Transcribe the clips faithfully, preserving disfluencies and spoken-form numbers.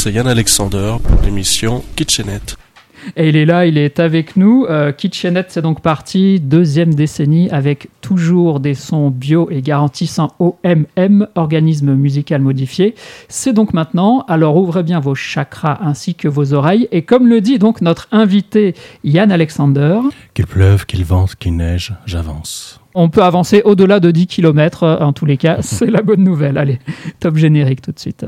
c'est Yann Alexander pour l'émission Kitchenette. Et il est là, il est avec nous. Euh, Kitchenette, c'est donc parti, deuxième décennie, avec toujours des sons bio et garantis sans O M M, organisme musical modifié. C'est donc maintenant, alors ouvrez bien vos chakras ainsi que vos oreilles. Et comme le dit donc notre invité Yann Alexander... Qu'il pleuve, qu'il vente, qu'il neige, j'avance. On peut avancer au-delà de dix kilomètres, en tous les cas, c'est la bonne nouvelle. Allez, top générique tout de suite.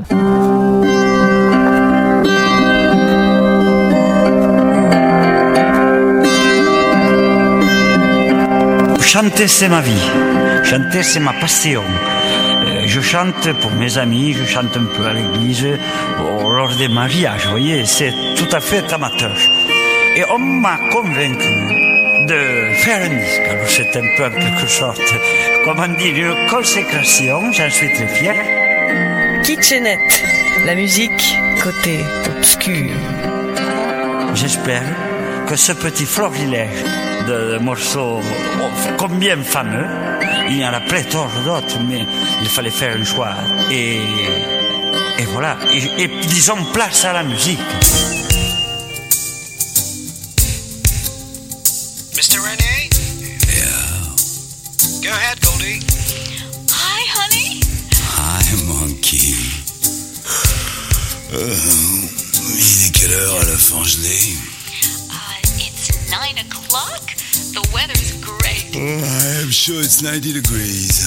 Chanter, c'est ma vie. Chanter, c'est ma passion. Euh, je chante pour mes amis, je chante un peu à l'église, oh, lors des mariages, vous voyez, c'est tout à fait amateur. Et on m'a convaincu de faire un disque. Alors c'est un peu en quelque sorte, comment dire, une consécration, j'en suis très fier. Kitchenette, la musique côté obscur. J'espère que ce petit florilège de morceaux combien fameux, il y en a pléthore d'autres, mais il fallait faire un choix. Et, et voilà, et, et disons place à la musique. mister René? Yeah. Go ahead, Goldie. Hi, honey. Hi, monkey. Euh, il est quelle heure à la Fangelée? Uh, it's nine o'clock. The weather's great. Oh, I'm sure it's ninety degrees.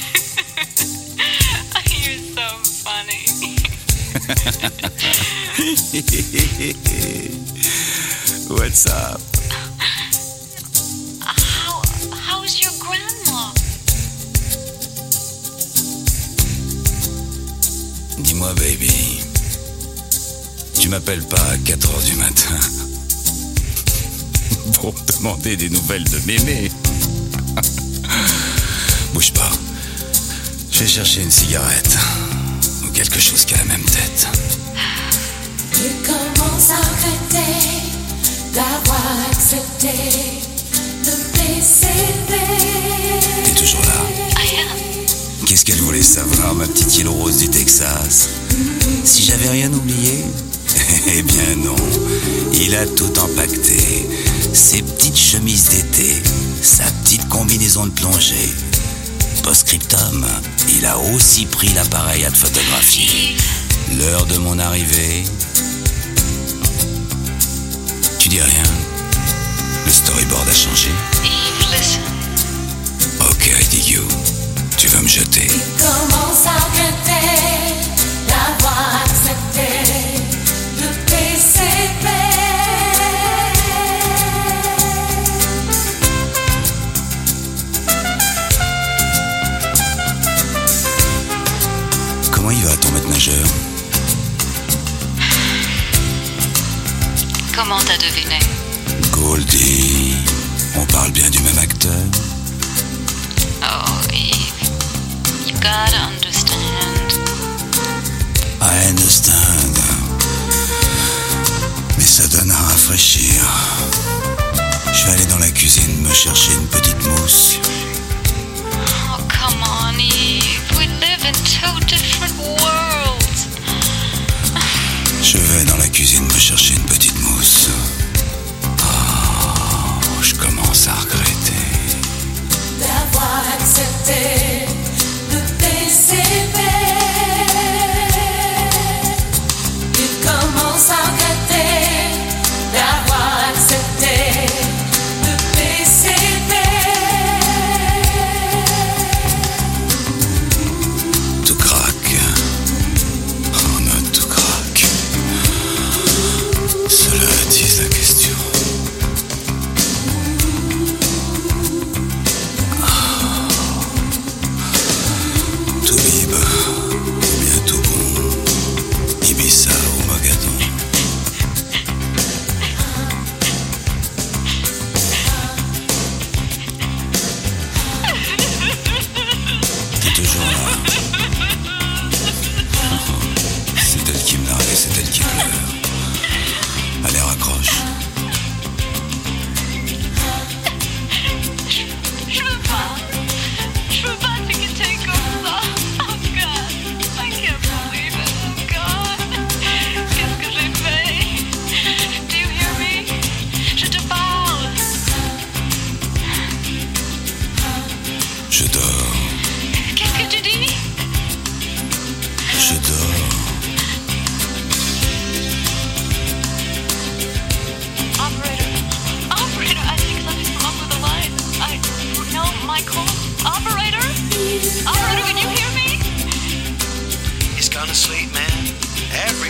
You're so funny. What's up? How how's your grandma? Dis-moi, baby, tu m'appelles pas à quatre heures du matin pour me demander des nouvelles de mémé. Bouge pas. Je vais chercher une cigarette ou quelque chose qui a la même tête. Il commence à regretter d'avoir accepté le P C B. T'es toujours là? I am. Qu'est-ce qu'elle voulait savoir, ma petite île rose du Texas? Si j'avais rien oublié? Eh bien non, il a tout empaqueté. Ses petites chemises d'été, sa petite combinaison de plongée. Post-scriptum, il a aussi pris l'appareil à te photographier. L'heure de mon arrivée. Tu dis rien? Le storyboard a changé? Eve, listen. Ok, I dig you. Tu veux me jeter? Il commence à regretter d'avoir accepté le P C B. Comment il va ton maître nageur? Comment t'as deviné? Goldie, on parle bien du même acteur? Oh, Eve, you gotta understand. I understand. Mais ça donne à rafraîchir. Je vais aller dans la cuisine me chercher une petite mousse. Oh, come on, Eve. We live in two different worlds. Je vais dans la cuisine me chercher une petite mousse. Oh, je commence à regretter. D'avoir accepté le P C B. Il commence à regretter d'avoir accepté le P C B. Tout craque. Oh non, tout craque. Cela attise la question.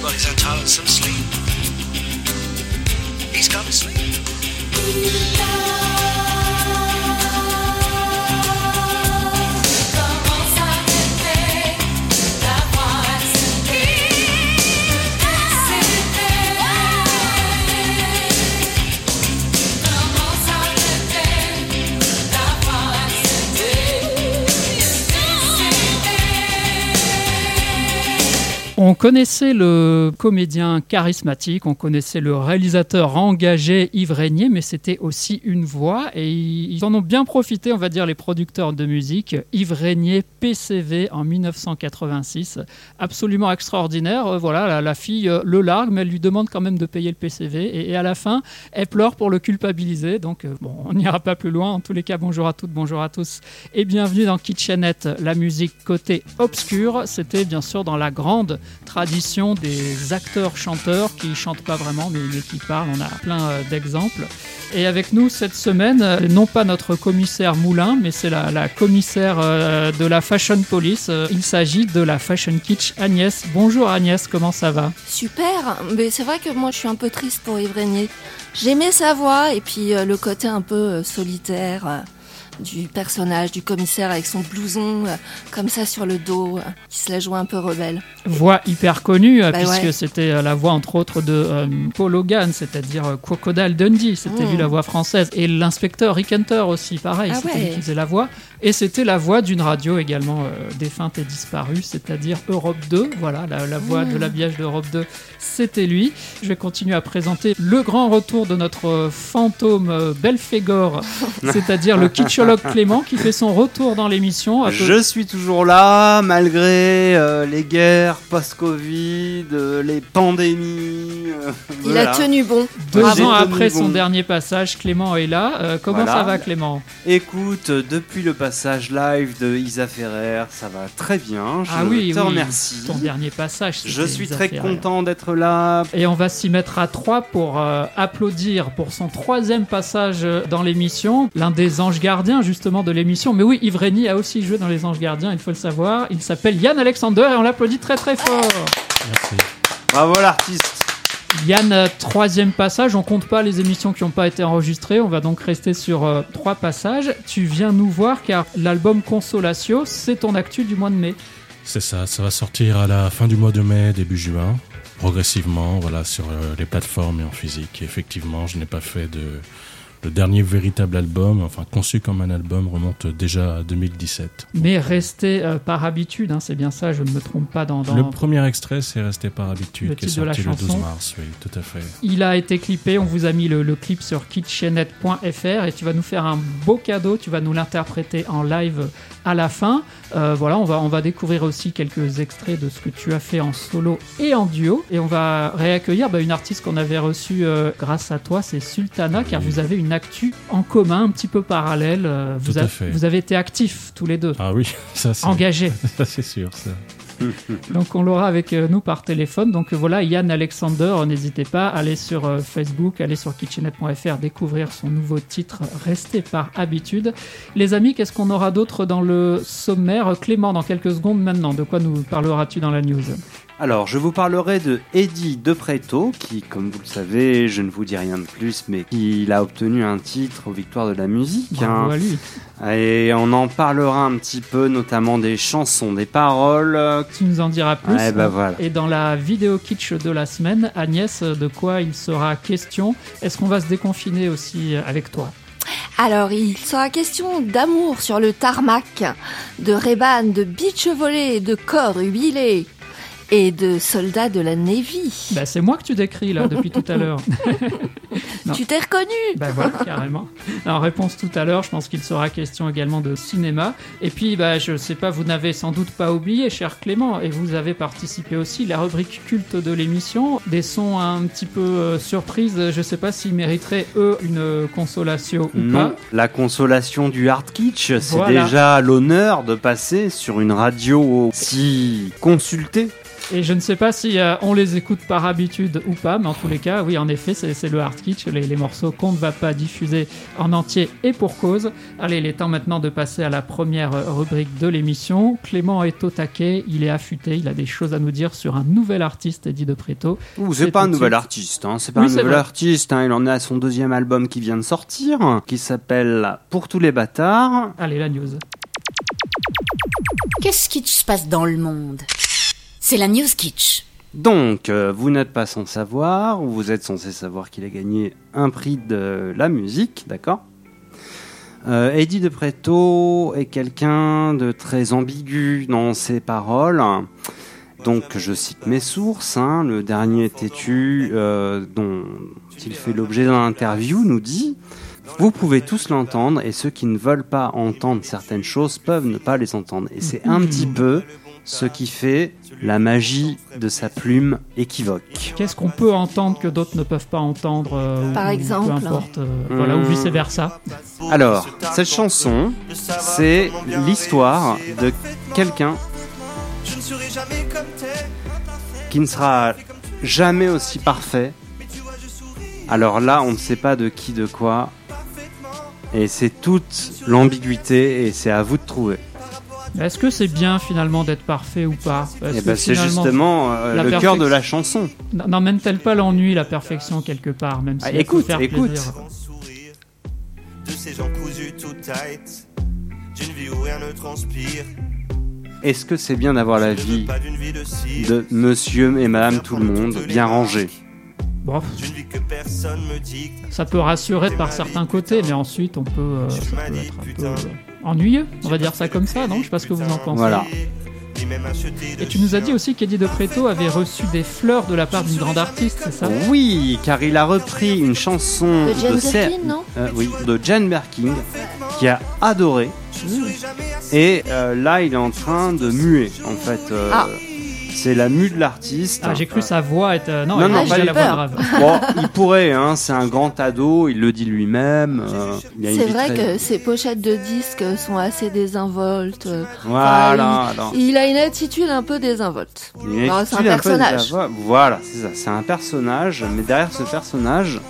Everybody's entitled to some sleep. He's got to sleep. On connaissait le comédien charismatique, on connaissait le réalisateur engagé Yves Régnier, mais c'était aussi une voix et ils en ont bien profité, on va dire, les producteurs de musique. Yves Régnier, P C V en dix-neuf cent quatre-vingt-six, absolument extraordinaire. Euh, voilà, la, la fille euh, le largue, mais elle lui demande quand même de payer le P C V et, et à la fin, elle pleure pour le culpabiliser. Donc euh, bon, on n'ira pas plus loin. En tous les cas, bonjour à toutes, bonjour à tous et bienvenue dans Kitchenette, la musique côté obscur. C'était bien sûr dans la grande tradition des acteurs-chanteurs qui chantent pas vraiment mais, mais qui parlent. On a plein euh, d'exemples. Et avec nous cette semaine, euh, non pas notre commissaire Moulin, mais c'est la, la commissaire euh, de la Fashion Police. Euh, il s'agit de la Fashion Kitsch Agnès. Bonjour Agnès, comment ça va ? Super, mais c'est vrai que moi je suis un peu triste pour Yves Régnier. J'aimais sa voix et puis euh, le côté un peu euh, solitaire euh, du personnage, du commissaire avec son blouson euh, comme ça sur le dos, euh, qui se la jouait un peu rebelle. Voix hyper connue, euh, bah puisque ouais. c'était euh, la voix entre autres de euh, Paul Hogan, c'est-à-dire euh, Crocodile Dundee, c'était mmh. lui la voix française. Et l'inspecteur Rick Hunter aussi, pareil, ah c'était ouais. lui qui faisait la voix. Et c'était la voix d'une radio également euh, défunte et disparue, c'est-à-dire Europe deux. Voilà, la, la voix mmh. de l'habillage d'Europe deux, c'était lui. Je vais continuer à présenter le grand retour de notre euh, fantôme euh, Belphégor, c'est-à-dire le kitschologue Clément qui fait son retour dans l'émission. Peu... Je suis toujours là, malgré euh, les guerres post-Covid, euh, les pandémies. Euh, Il voilà. a tenu bon. Deux Bravo. ans après bon. son dernier passage, Clément est là. Euh, comment voilà. ça va, Clément ? Écoute, depuis le passage live de Isa Ferrer, ça va très bien. Je ah oui, te oui. remercie. Ton dernier passage. Je suis Isa très Ferrer. content d'être là. Et on va s'y mettre à trois pour euh, applaudir pour son troisième passage dans l'émission. L'un des anges gardiens, justement, de l'émission. Mais oui, Yves Régnier a aussi joué dans Les Anges Gardiens, il faut le savoir. Il s'appelle Yann Alexander et on l'applaudit très très fort. Merci. Bravo l'artiste. Yann, euh, troisième passage, on compte pas les émissions qui n'ont pas été enregistrées, on va donc rester sur euh, trois passages. Tu viens nous voir car l'album Consolatio, c'est ton actu du mois de mai. C'est ça, ça va sortir à la fin du mois de mai, début juin, progressivement, voilà, sur euh, les plateformes et en physique. Et effectivement, je n'ai pas fait de... Le dernier véritable album, enfin conçu comme un album, remonte déjà à deux mille dix-sept. Mais resté euh, par habitude, hein, c'est bien ça, je ne me trompe pas dans... dans... Le premier extrait, c'est Resté par habitude, le qui est titre de la sorti le chanson. douze mars, oui, tout à fait. Il a été clippé, on vous a mis le, le clip sur kitchenette point f r et tu vas nous faire un beau cadeau, tu vas nous l'interpréter en live à la fin. Euh, voilà, on va, on va découvrir aussi quelques extraits de ce que tu as fait en solo et en duo. Et on va réaccueillir bah, une artiste qu'on avait reçue euh, grâce à toi, c'est Sultana, car oui. vous avez une actu en commun, un petit peu parallèle. Euh, vous, Tout à a, fait. vous avez été actifs tous les deux. Ah oui, ça c'est... Engagés. Ça c'est sûr, ça. Donc on l'aura avec nous par téléphone. Donc voilà, Yann Alexander, n'hésitez pas, allez sur euh, Facebook, allez sur kitchenette point f r, découvrir son nouveau titre Restez par habitude. Les amis, qu'est-ce qu'on aura d'autre dans le sommaire ? Clément, dans quelques secondes maintenant, de quoi nous parleras-tu dans la news ? Alors, je vous parlerai de Eddie De Pretto, qui, comme vous le savez, je ne vous dis rien de plus, mais il a obtenu un titre aux Victoires de la musique. Bravo hein. à lui. Et on en parlera un petit peu, notamment des chansons, des paroles. Tu nous en diras plus. Ouais, bah voilà. Et dans la vidéo kitsch de la semaine, Agnès, de quoi il sera question ? Est-ce qu'on va se déconfiner aussi avec toi ? Alors, il sera question d'amour sur le tarmac, de Ray-Ban, de beach volley, de corps huilés et de soldats de la Navy. Bah, c'est moi que tu décris là depuis tout à l'heure. Tu t'es reconnu. Bah voilà, carrément. En réponse tout à l'heure, je pense qu'il sera question également de cinéma. Et puis, bah, je sais pas, vous n'avez sans doute pas oublié, cher Clément, et vous avez participé aussi, la rubrique culte de l'émission, des sons un petit peu euh, surprises. Je sais pas s'ils mériteraient, eux, une consolation ou non, pas. La consolation du hard kitsch, c'est voilà. déjà l'honneur de passer sur une radio si consultée. Et je ne sais pas si euh, on les écoute par habitude ou pas, mais en tous les cas, oui, en effet, c'est, c'est le hard kitsch, les, les morceaux qu'on ne va pas diffuser en entier et pour cause. Allez, il est temps maintenant de passer à la première rubrique de l'émission. Clément est au taquet, il est affûté, il a des choses à nous dire sur un nouvel artiste, Eddie De Pretto. Ouh, c'est, c'est pas un nouvel artiste, hein. c'est pas oui, un c'est nouvel vrai. artiste, hein. Il en est à son deuxième album qui vient de sortir, qui s'appelle Pour tous les bâtards. Allez, la news. Qu'est-ce qui se passe dans le monde ? C'est la news kitsch. Donc, euh, vous n'êtes pas sans savoir, ou vous êtes censé savoir qu'il a gagné un prix de la musique, d'accord ? euh, Eddie De Pretto est quelqu'un de très ambigu dans ses paroles. Donc, je cite mes sources. Hein, le dernier têtu euh, dont il fait l'objet d'un interview nous dit... Vous pouvez tous l'entendre, et ceux qui ne veulent pas entendre certaines choses peuvent ne pas les entendre. Et c'est un petit peu ce qui fait la magie de sa plume équivoque. Qu'est-ce qu'on peut entendre que d'autres ne peuvent pas entendre euh, Par ou, exemple. Peu importe, euh, mmh. voilà, ou vice-versa. Alors, cette chanson, c'est l'histoire de quelqu'un qui ne sera jamais aussi parfait. Alors là, on ne sait pas de qui, de quoi. Et c'est toute l'ambiguïté et c'est à vous de trouver. Est-ce que c'est bien finalement d'être parfait ou pas ? Eh ben, c'est justement euh, le perfec... cœur de la chanson. N'emmène-t-elle pas l'ennui, la perfection quelque part, même si ah, écoute, faire écoute. Plaisir. De ces gens cousus tout tight, d'une vie où rien ne transpire. Est-ce que c'est bien d'avoir la vie de monsieur et madame tout le monde bien rangée ? Bon, ça peut rassurer par certains côtés, mais ensuite on peut, euh, ça peut être un peu euh, ennuyeux, on va dire ça comme ça, non ? Je sais pas ce que vous en pensez. Voilà. Et tu nous as dit aussi qu'Eddie De Pretto avait reçu des fleurs de la part d'une grande artiste, c'est ça ? Oui, car il a repris une chanson de Jane de, Birkin, non euh, oui, de Jane Birkin, qui a adoré. Mmh. Et euh, là, il est en train de muer, en fait. Euh, ah. C'est la mue de l'artiste. Ah, j'ai cru sa voix être... Euh, non, non, non, pas la voix grave. Bon, il pourrait, hein, c'est un grand ado, il le dit lui-même. Euh, il a c'est une vrai très... que ses pochettes de disques sont assez désinvoltes. Voilà. Enfin, il, il a une attitude un peu désinvolte. Il a une attitude c'est un personnage. Un peu voilà, c'est ça. C'est un personnage, mais derrière ce personnage,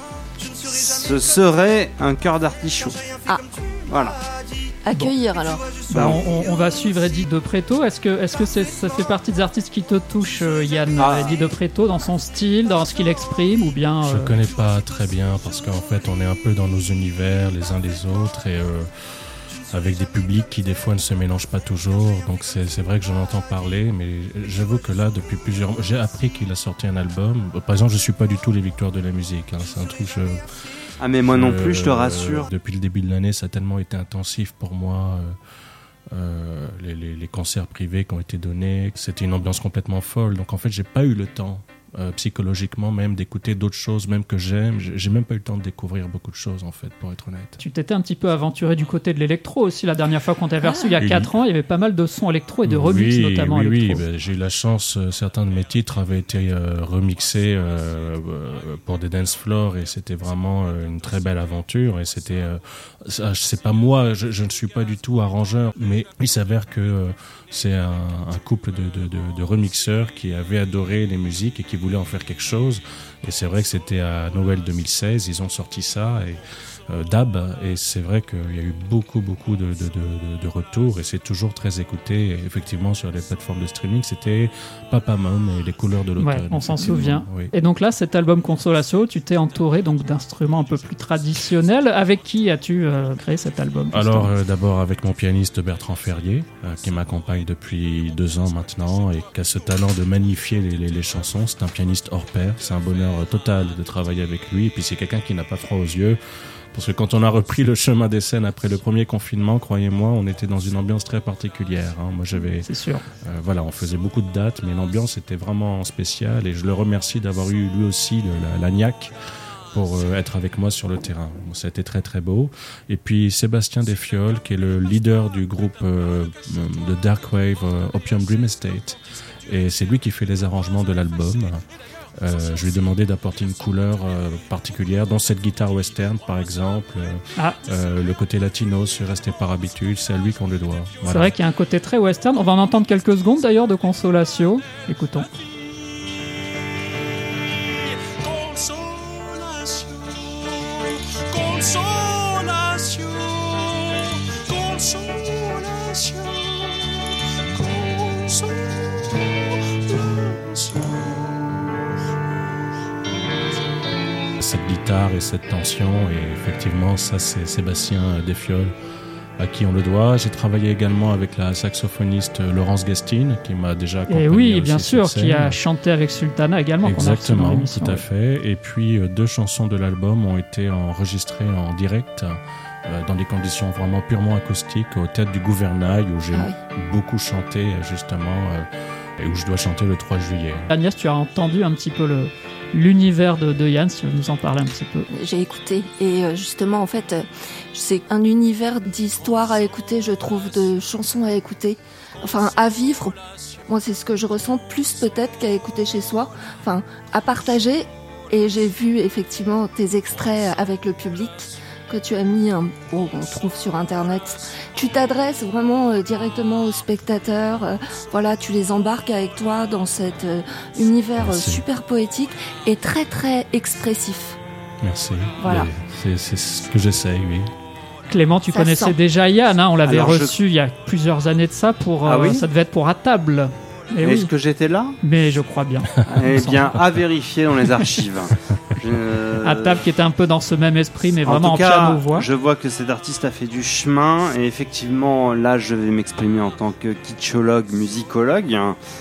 ce serait un cœur d'artichaut. Ah. Voilà. Accueillir bon. alors. Bah, on, on va suivre Eddie De Pretto. Est-ce que, est-ce que c'est, ça fait partie des artistes qui te touchent, Yann, ah. Eddie De Pretto, dans son style, dans ce qu'il exprime, ou bien Je euh... connais pas très bien parce qu'en fait on est un peu dans nos univers les uns les autres et euh, avec des publics qui des fois ne se mélangent pas toujours. Donc c'est, c'est vrai que j'en entends parler, mais j'avoue que là depuis plusieurs mois, j'ai appris qu'il a sorti un album. Par exemple, je suis pas du tout les victoires de la musique. Hein. C'est un truc. Je... Ah mais moi non plus, euh, je te rassure. Euh, depuis le début de l'année, ça a tellement été intensif pour moi. Euh, euh, les, les, les concerts privés qui ont été donnés, c'était une ambiance complètement folle. Donc en fait, j'ai pas eu le temps, euh, psychologiquement même, d'écouter d'autres choses, même que j'aime. J'ai même pas eu le temps de découvrir beaucoup de choses, en fait, pour être honnête. Tu t'étais un petit peu aventuré du côté de l'électro aussi. La dernière fois qu'on t'avait reçu, il y a oui. quatre ans, il y avait pas mal de sons électro et de remix, oui, notamment oui, électro. Oui, ben, j'ai eu la chance, euh, certains de mes titres avaient été euh, remixés euh, euh, pour des dance floors et c'était vraiment euh, une très belle aventure. Et c'était, euh, ça, c'est pas moi, je, je ne suis pas du tout arrangeur, mais il s'avère que euh, c'est un, un couple de, de, de, de remixeurs qui avaient adoré les musiques et qui voulaient en faire quelque chose. Et c'est vrai que c'était à Noël deux mille seize, ils ont sorti ça et euh, Dab, et c'est vrai qu'il y a eu beaucoup beaucoup de, de, de, de retours et c'est toujours très écouté. Et effectivement, sur les plateformes de streaming, c'était Papa Mom et les couleurs de l'automne. Ouais, on s'en souvient. Oui. Et donc là, cet album Consolatio, tu t'es entouré donc d'instruments un peu plus traditionnels. Avec qui as-tu euh, créé cet album ? Alors euh, d'abord avec mon pianiste Bertrand Ferrier, euh, qui m'accompagne depuis deux ans maintenant et qui a ce talent de magnifier les, les, les chansons. C'est un pianiste hors pair, c'est un bonheur total de travailler avec lui. Et puis c'est quelqu'un qui n'a pas froid aux yeux. Parce que quand on a repris le chemin des scènes après le premier confinement, croyez-moi, on était dans une ambiance très particulière. Hein. Moi, j'avais, c'est sûr. Euh, voilà, on faisait beaucoup de dates, mais l'ambiance était vraiment spéciale. Et je le remercie d'avoir eu lui aussi le, la, la niaque pour euh, être avec moi sur le terrain. Bon, ça a été très très beau. Et puis Sébastien Desfioles, qui est le leader du groupe euh, de Dark Wave euh, Opium Dream Estate. Et c'est lui qui fait les arrangements de l'album. Euh, je lui ai demandé d'apporter une couleur euh, particulière dans cette guitare western, par exemple. Ah. Euh, le côté latino, c'est resté par habitude, c'est à lui qu'on le doit. Voilà. C'est vrai qu'il y a un côté très western. On va en entendre quelques secondes d'ailleurs de Consolatio. Écoutons. Cette guitare et cette tension, et effectivement, ça c'est Sébastien Desfioles à qui on le doit. J'ai travaillé également avec la saxophoniste Laurence Gastine, qui m'a déjà accompagné. Et oui, aussi bien sûr, sur qui scène. a chanté avec Sultana également. Exactement, qu'on a reçu dans tout à l'émission, fait. Et puis euh, deux chansons de l'album ont été enregistrées en direct, euh, dans des conditions vraiment purement acoustiques, au Théâtre du Gouvernail, où j'ai Ah oui. beaucoup chanté justement, euh, et où je dois chanter le trois juillet. Agnès, tu as entendu un petit peu le, l'univers de, de Yann, si tu veux nous en parler un petit peu. J'ai écouté et euh, justement en fait euh, c'est un univers d'histoires à écouter, je trouve, de chansons à écouter, enfin à vivre. Moi c'est ce que je ressens plus peut-être qu'à écouter chez soi, enfin à partager. Et j'ai vu effectivement tes extraits avec le public que tu as mis, hein, oh, on trouve sur internet. Tu t'adresses vraiment euh, directement aux spectateurs, euh, voilà, tu les embarques avec toi dans cet euh, univers euh, Merci. super poétique et très très expressif. Merci. Voilà. Mais C'est, c'est ce que j'essaye, oui. Clément, tu Ça connaissais sent. déjà Yann, hein, on l'avait Alors, je- reçu il y a plusieurs années de ça, pour, euh, Ah oui ça devait être pour À table. Et Est-ce oui, que j'étais là? mais je crois bien. Eh bien, à vérifier dans les archives. Je- À table qui était un peu dans ce même esprit, mais vraiment en en, tout cas, piano-voix. je vois que cet artiste a fait du chemin, et effectivement, là, je vais m'exprimer en tant que kitschologue, musicologue.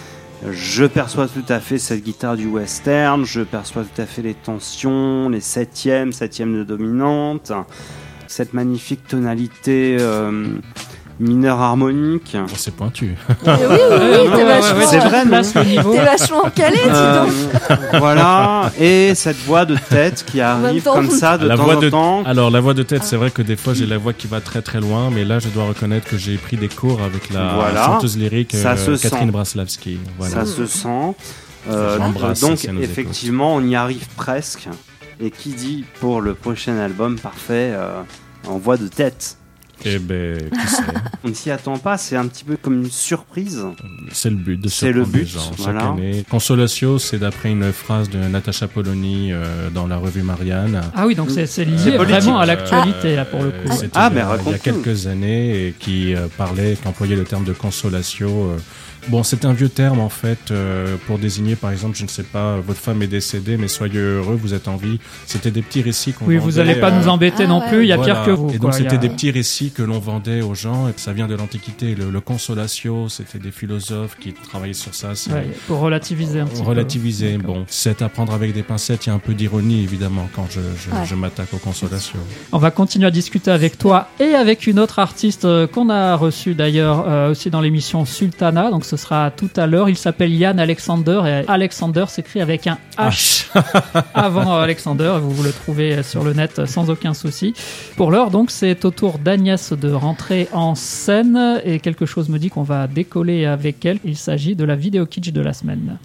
Je perçois tout à fait cette guitare du western, je perçois tout à fait les tensions, les septièmes, septièmes de dominante, cette magnifique tonalité euh, mineure harmonique. Bon, c'est pointu. Eh oui, oui, oui, t'es vachement, c'est vrai, non Place le niveau. t'es vachement calé, dis Euh, donc. voilà, et cette voix de tête qui même arrive temps, comme vous- ça de la temps voix en de... temps. Alors, la voix de tête, c'est vrai que des fois, j'ai la voix qui va très très loin, mais là, je dois reconnaître que j'ai pris des cours avec la Voilà. chanteuse lyrique Ça euh, se Catherine sent. Braslavski. Voilà. Ça se sent. Euh, J'embrasse donc si elle nous écoute. effectivement, on y arrive presque. Et qui dit pour le prochain album parfait euh, en voix de tête. Eh ben, qui sait. On ne s'y attend pas, c'est un petit peu comme une surprise. C'est le but de C'est le surprendre les but, gens voilà. chaque année. Consolatio, c'est d'après une phrase de Natacha Polony euh, dans la revue Marianne. Ah oui, donc c'est, c'est lié C'est politique. vraiment à l'actualité, là, pour le coup. Euh, c'était Ah, il y mais a- il y a raconte-nous. quelques années et qui euh, parlait, qui employait le terme de consolatio. euh. Bon, c'est un vieux terme en fait euh, pour désigner, par exemple, je ne sais pas, votre femme est décédée, mais soyez heureux, vous êtes en vie. C'était des petits récits qu'on Oui, vendait. vous n'allez pas euh, nous embêter Ah non ouais. plus, il y a Voilà. pire que vous. Et quoi. donc Il y a- c'était des petits récits que l'on vendait aux gens, et ça vient de l'Antiquité. Le, le consolatio, c'était des philosophes qui travaillaient sur ça. C'est Ouais, pour relativiser un petit peu. relativiser. D'accord. Bon, c'est à prendre avec des pincettes. Il y a un peu d'ironie évidemment quand je, je, Ouais. je m'attaque aux consolations. On va continuer à discuter avec toi et avec une autre artiste euh, qu'on a reçue d'ailleurs euh, aussi dans l'émission Sultana. Donc ce sera tout à l'heure. Il s'appelle Yann Alexander et Alexander s'écrit avec un H avant euh, Alexander. Vous, vous le trouvez sur le net sans aucun souci. Pour l'heure, donc, c'est au tour d'Agnès de rentrer en scène et quelque chose me dit qu'on va décoller avec elle. Il s'agit de la vidéo kitsch de la semaine.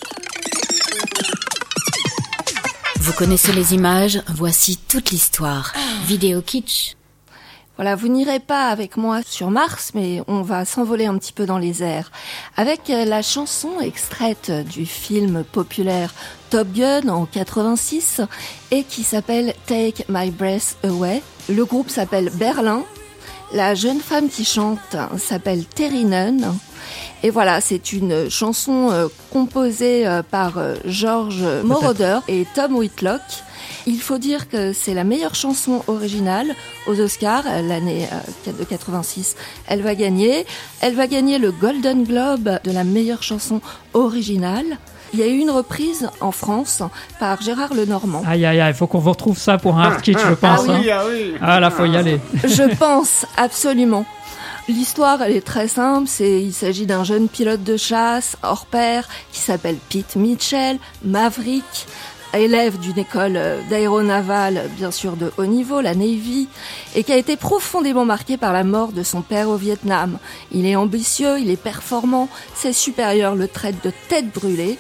Vous connaissez les images, voici toute l'histoire. Vidéo kitsch. Voilà, vous n'irez pas avec moi sur Mars, mais on va s'envoler un petit peu dans les airs. Avec euh, la chanson extraite du film populaire Top Gun en quatre-vingt-six et qui s'appelle Take My Breath Away. Le groupe s'appelle Berlin. La jeune femme qui chante s'appelle Terry Nunn. Et voilà, c'est une chanson euh, composée euh, par euh, George Moroder et Tom Whitlock. Il faut dire que c'est la meilleure chanson originale aux Oscars, euh, l'année euh, de quatre-vingt-six. Elle va gagner. Elle va gagner le Golden Globe de la meilleure chanson originale. Il y a eu une reprise en France par Gérard Lenormand. Aïe aïe aïe, il faut qu'on vous retrouve ça pour un hard kitsch, je pense. Ah oui, hein. ah oui. Ah là, faut y aller. Je pense, absolument. L'histoire, elle est très simple. C'est, il s'agit d'un jeune pilote de chasse hors pair qui s'appelle Pete Mitchell, Maverick, élève d'une école d'aéronavale, bien sûr de haut niveau, la Navy, et qui a été profondément marqué par la mort de son père au Vietnam. Il est ambitieux, il est performant, ses supérieurs le traitent de tête brûlée.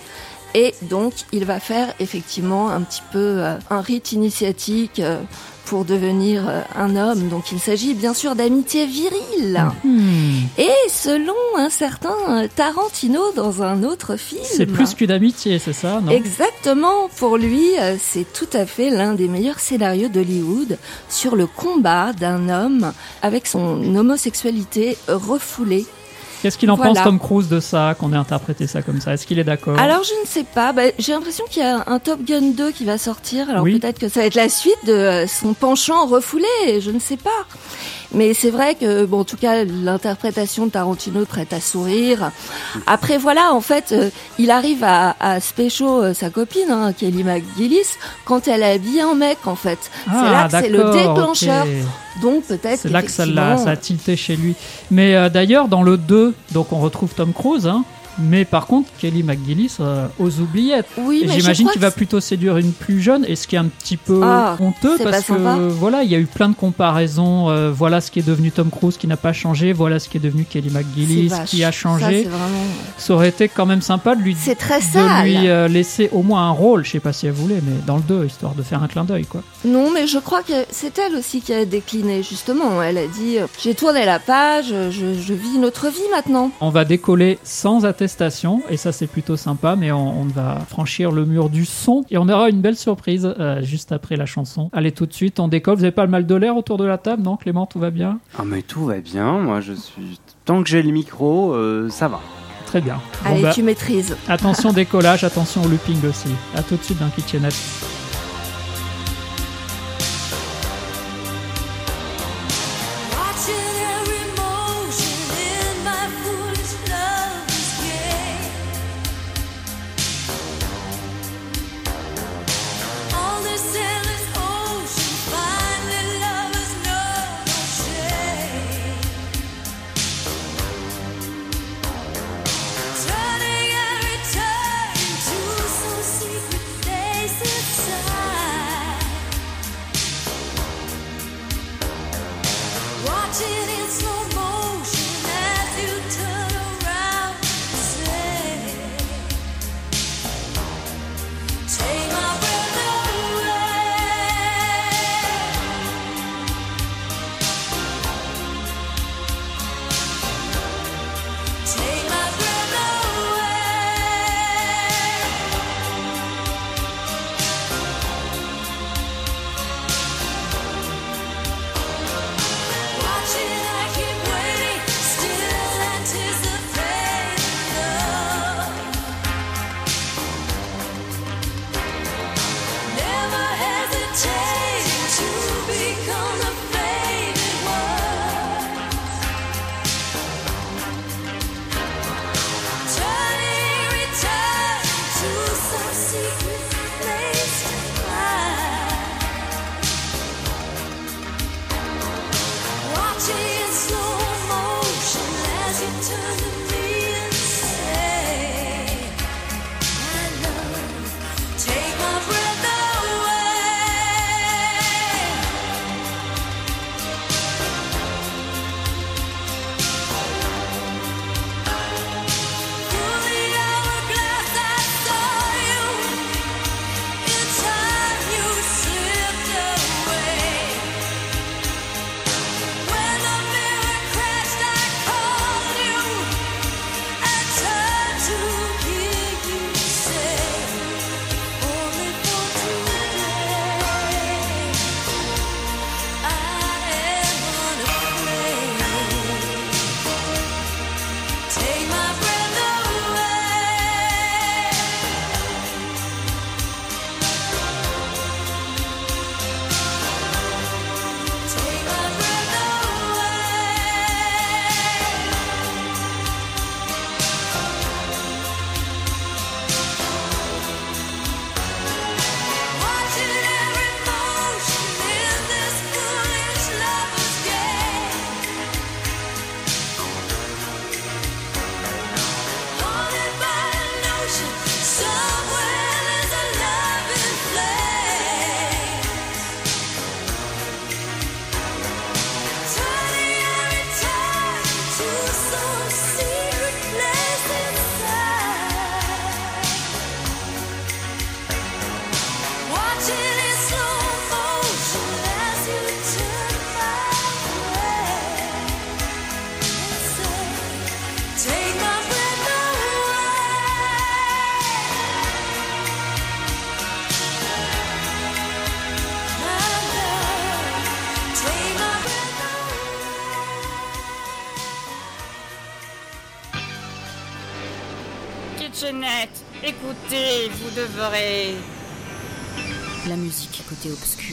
Et donc, il va faire effectivement un petit peu euh, un rite initiatique euh, pour devenir euh, un homme. Donc, il s'agit bien sûr d'amitié virile. Mmh. Et selon un certain euh, Tarantino dans un autre film... C'est plus qu'une amitié, c'est ça, non ? Exactement. Pour lui, euh, c'est tout à fait l'un des meilleurs scénarios d'Hollywood sur le combat d'un homme avec son homosexualité refoulée. Qu'est-ce qu'il en Voilà. pense, Tom Cruise, de ça, qu'on ait interprété ça comme ça ? Est-ce qu'il est d'accord ? Alors je ne sais pas, bah, j'ai l'impression qu'il y a un Top Gun deux qui va sortir, alors Oui. peut-être que ça va être la suite de euh, son penchant refoulé, je ne sais pas. Mais c'est vrai que, bon, en tout cas, l'interprétation de Tarantino prête à sourire. Après, voilà, en fait, euh, il arrive à, à se pécho euh, sa copine, hein, Kelly McGillis, quand elle est habillée en mec, en fait. Ah, c'est là que c'est le d'accord, déclencheur. ok. Donc peut-être C'est là que ça, l'a, qu'effectivement- ça a tilté chez lui. Mais euh, d'ailleurs, dans le deux, donc on retrouve Tom Cruise, hein, mais par contre, Kelly McGillis euh, aux oubliettes. Oui, Et mais je j'imagine crois qu'il que va plutôt séduire une plus jeune, et ce qui est un petit peu Ah, honteux, c'est parce pas sympa. que voilà, il y a eu plein de comparaisons. euh, voilà ce qui est devenu Tom Cruise qui n'a pas changé, voilà ce qui est devenu Kelly McGillis C'est vache. qui a Ça, changé. c'est vraiment... Ça aurait été quand même sympa de lui, C'est très de sale. lui euh, laisser au moins un rôle, je sais pas si elle voulait, mais dans le deux, histoire de faire un clin d'œil, quoi. Non, mais je crois que c'est elle aussi qui a décliné, justement. Elle a dit, euh, j'ai tourné la page, je, je vis notre vie maintenant. On va décoller sans attestation, et ça c'est plutôt sympa, mais on, on va franchir le mur du son, et on aura une belle surprise euh, juste après la chanson. Allez, tout de suite, on décolle. Vous avez pas le mal de l'air autour de la table, non, Clément, tout va bien ? Ah mais tout va bien, moi je suis... Tant que j'ai le micro, euh, ça va. Très bien. Bon, Allez, bah, tu maîtrises. attention décollage, attention au looping aussi. À tout de suite dans Kitchenette. Watching every motion in my foolish love's game. On this endless ocean, finally lovers know no shame. Turning every turn into some secret place inside. Kitchenette, écoutez, vous devrez... La musique côté obscur.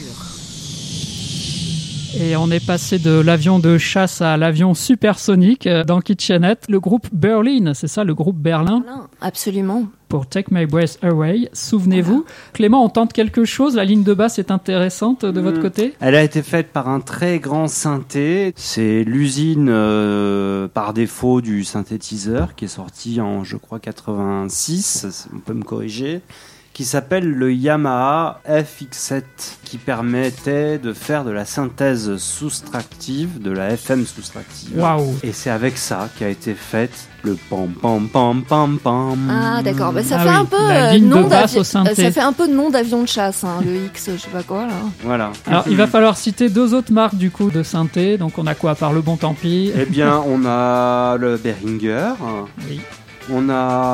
Et on est passé de l'avion de chasse à l'avion supersonique dans Kitchenette. Le groupe Berlin, c'est ça, le groupe Berlin ? Absolument. Pour Take My Breath Away, souvenez-vous. Voilà. Clément, on tente quelque chose. La ligne de basse est intéressante de mmh. votre côté ? Elle a été faite par un très grand synthé. C'est l'usine euh, par défaut du synthétiseur qui est sorti en, je crois, quatre-vingt-six. On peut me corriger. Qui s'appelle le Yamaha F X sept, qui permettait de faire de la synthèse soustractive, de la F M soustractive. Waouh. Et c'est avec ça qu'a été faite le pam pam pam pam pam. Ah d'accord, bah, ça ah fait oui, un peu la euh, ligne nom de basse d'avi- au synthé. ça fait un peu de nom d'avion de chasse, hein, le X, je sais pas quoi là. Voilà. Alors il va falloir citer deux autres marques du coup de synthé. Donc on a quoi à part le bon tant pis ? Eh bien, on a le Behringer. Oui. On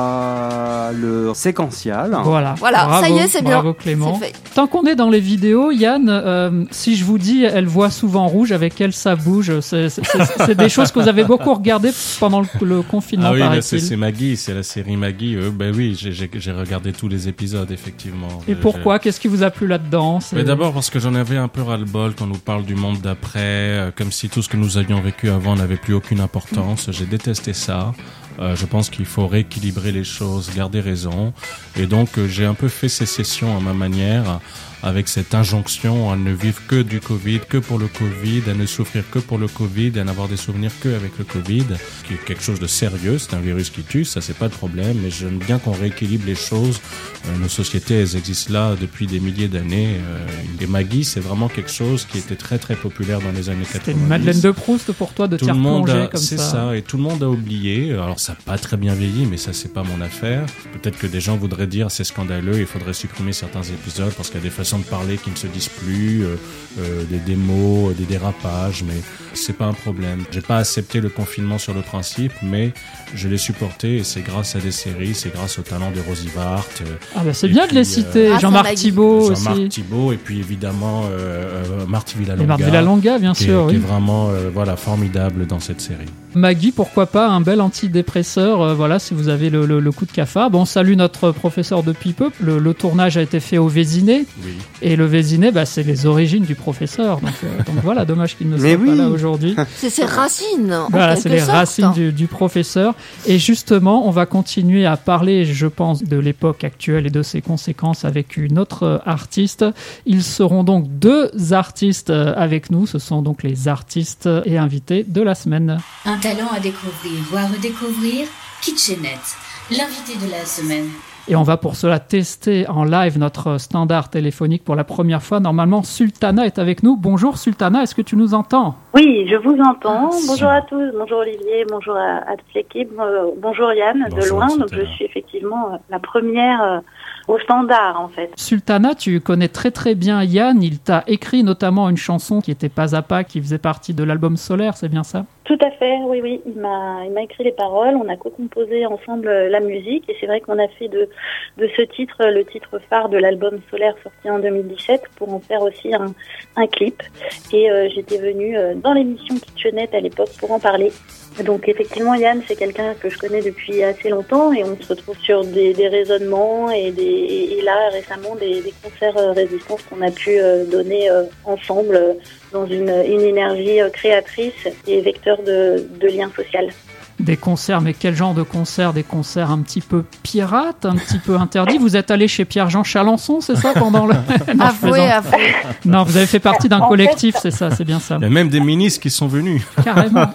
a le séquential. Voilà, voilà bravo, ça y est, c'est bien. Bravo Clément. C'est fait. Tant qu'on est dans les vidéos, Yann, euh, si je vous dis elle voit souvent rouge, avec elle ça bouge, c'est, c'est, c'est, c'est des choses que vous avez beaucoup regardées pendant le, le confinement, ah oui, paraît-il. C'est, c'est Maggie, c'est la série Maggie. Euh, ben oui, j'ai, j'ai, j'ai regardé tous les épisodes, effectivement. Et j'ai, pourquoi ? Qu'est-ce qui vous a plu là-dedans ? C'est... Mais d'abord parce que j'en avais un peu ras-le-bol quand on nous parle du monde d'après, euh, comme si tout ce que nous avions vécu avant n'avait plus aucune importance. J'ai détesté ça. Euh, je pense qu'il faut rééquilibrer les choses, garder raison. Et donc, euh, j'ai un peu fait sécession à ma manière, avec cette injonction à ne vivre que du Covid, que pour le Covid, à ne souffrir que pour le Covid, à n'avoir des souvenirs que avec le Covid, qui est quelque chose de sérieux. C'est un virus qui tue, ça c'est pas le problème, mais j'aime bien qu'on rééquilibre les choses. Euh, nos sociétés, elles existent là depuis des milliers d'années. Euh, et Maggie, c'est vraiment quelque chose qui était très très populaire dans les années quatre-vingt-dix. C'était une Madeleine de Proust pour toi de t'y replonger comme c'est ça. C'est ça, et tout le monde a oublié. Alors ça n'a pas très bien vieilli, mais ça c'est pas mon affaire. Peut-être que des gens voudraient dire c'est scandaleux, il faudrait supprimer certains épisodes parce qu'il y a des façons de parler qui ne se disent plus, euh, euh, des démos, des dérapages, mais c'est pas un problème. J'ai pas accepté le confinement sur le principe, mais je l'ai supporté et c'est grâce à des séries, c'est grâce au talent de Rosie Vart. Euh, ah bah c'est bien puis, de les citer, euh, Jean-Marc Thibault aussi. Jean-Marc Thibault et puis évidemment euh, euh, Marthe Villalonga. Et Marthe Villalonga, bien qui sûr, est, oui. Qui est vraiment euh, voilà, formidable dans cette série. Maggie, pourquoi pas un bel antidépresseur, euh, voilà, si vous avez le, le, le coup de cafard. Bon, on salue notre professeur de Pipe. Le, le tournage a été fait au Vésiné. Oui. Et le Vésiné, bah, c'est les origines du professeur. Donc, euh, donc voilà, dommage qu'il ne soit oui. pas là aujourd'hui. C'est ses racines, en Voilà, c'est les sorte. racines du, du professeur. Et justement, on va continuer à parler, je pense, de l'époque actuelle et de ses conséquences avec une autre artiste. Ils seront donc deux artistes avec nous. Ce sont donc les artistes et invités de la semaine. Un talent à découvrir ou à redécouvrir, Kitchenette, l'invité de la semaine. Et on va pour cela tester en live notre standard téléphonique pour la première fois. Normalement, Sultana est avec nous. Bonjour Sultana, est-ce que tu nous entends ? Oui, je vous entends. Bonjour à tous, bonjour Olivier, bonjour à, à toute l'équipe, euh, bonjour Yann, bonjour, de loin. Sultana. Donc je suis effectivement euh, la première euh, au standard en fait. Sultana, tu connais très très bien Yann. Il t'a écrit notamment une chanson qui était Pas à Pas, qui faisait partie de l'album Solaire, c'est bien ça ? Tout à fait, oui, oui. Il m'a, il m'a écrit les paroles, on a co-composé ensemble la musique et c'est vrai qu'on a fait de, de ce titre le titre phare de l'album Solaire sorti en deux mille dix-sept pour en faire aussi un, un clip. Et euh, j'étais venue euh, dans l'émission Kitchenette à l'époque pour en parler. Donc effectivement Yann c'est quelqu'un que je connais depuis assez longtemps et on se retrouve sur des, des raisonnements et, des, et là récemment des, des concerts euh, résistance qu'on a pu euh, donner euh, ensemble euh, dans une, une énergie euh, créatrice et vecteur de, de lien social. Des concerts, mais quel genre de concerts ? Des concerts un petit peu pirates, un petit peu interdits. Vous êtes allé chez Pierre-Jean Chalençon, c'est ça pendant le... non, avouez, avouez. Non, vous avez fait partie d'un collectif, c'est ça, c'est bien ça. Il y a même des ministres qui sont venus. Carrément.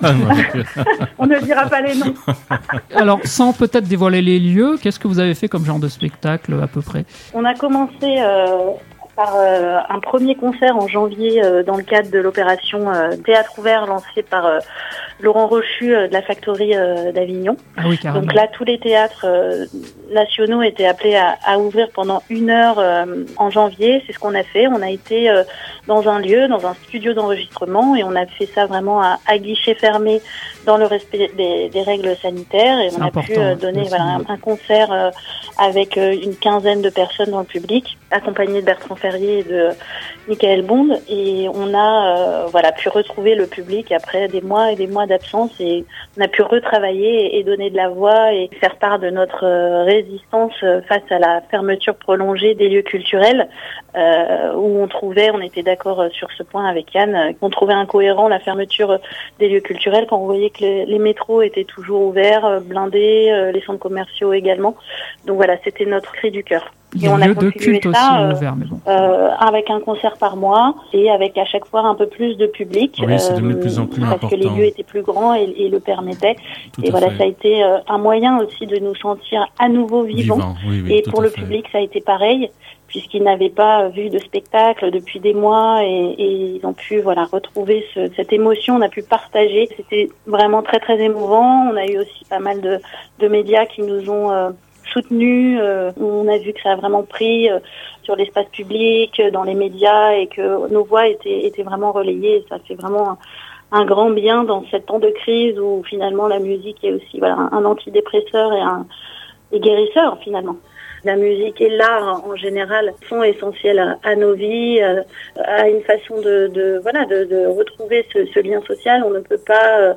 On ne dira pas les noms. Alors, sans peut-être dévoiler les lieux, qu'est-ce que vous avez fait comme genre de spectacle à peu près ? On a commencé euh, par euh, un premier concert en janvier euh, dans le cadre de l'opération euh, Théâtre ouvert lancée par euh, Laurent Rochu euh, de la Factory euh, d'Avignon. Ah oui, carrément. Donc là, tous les théâtres euh, nationaux étaient appelés à, à ouvrir pendant une heure euh, en janvier. C'est ce qu'on a fait. On a été euh, dans un lieu, dans un studio d'enregistrement et on a fait ça vraiment à, à guichet fermé dans le respect des, des règles sanitaires. Et C'est on a important, pu euh, donner voilà, un, un concert euh, avec euh, une quinzaine de personnes dans le public, accompagné de Bertrand Ferrier et de Michael Bond, et on a euh, voilà pu retrouver le public après des mois et des mois d'absence, et on a pu retravailler et donner de la voix et faire part de notre euh, résistance face à la fermeture prolongée des lieux culturels, euh, où on trouvait, on était d'accord sur ce point avec Yann, euh, on trouvait incohérent la fermeture des lieux culturels quand on voyait que les, les métros étaient toujours ouverts, euh, blindés, euh, les centres commerciaux également. Donc voilà, c'était notre cri du cœur. Il y a Et on a lieu de continué culte ça, aussi euh, ouvert, mais bon. euh, avec un concert par mois et avec à chaque fois un peu plus de public. Oui, c'est devenu de plus en plus parce important. que les lieux étaient plus grands et, et le permettaient. Tout et à voilà, fait. ça a été euh, un moyen aussi de nous sentir à nouveau vivants. Vivant, oui, oui, et tout pour à le fait. public, ça a été pareil, puisqu'ils n'avaient pas vu de spectacle depuis des mois et, et ils ont pu voilà retrouver ce, cette émotion. On a pu partager. C'était vraiment très très émouvant. On a eu aussi pas mal de, de médias qui nous ont euh, soutenus. Euh, on a vu que ça a vraiment pris euh, sur l'espace public, dans les médias, et que nos voix étaient, étaient vraiment relayées. Et ça fait vraiment un, un grand bien dans ce temps de crise où finalement la musique est aussi voilà un, un antidépresseur et un et guérisseur finalement. La musique et l'art en général sont essentiels à, à nos vies, à, à une façon de, de voilà de, de retrouver ce, ce lien social. On ne peut pas euh,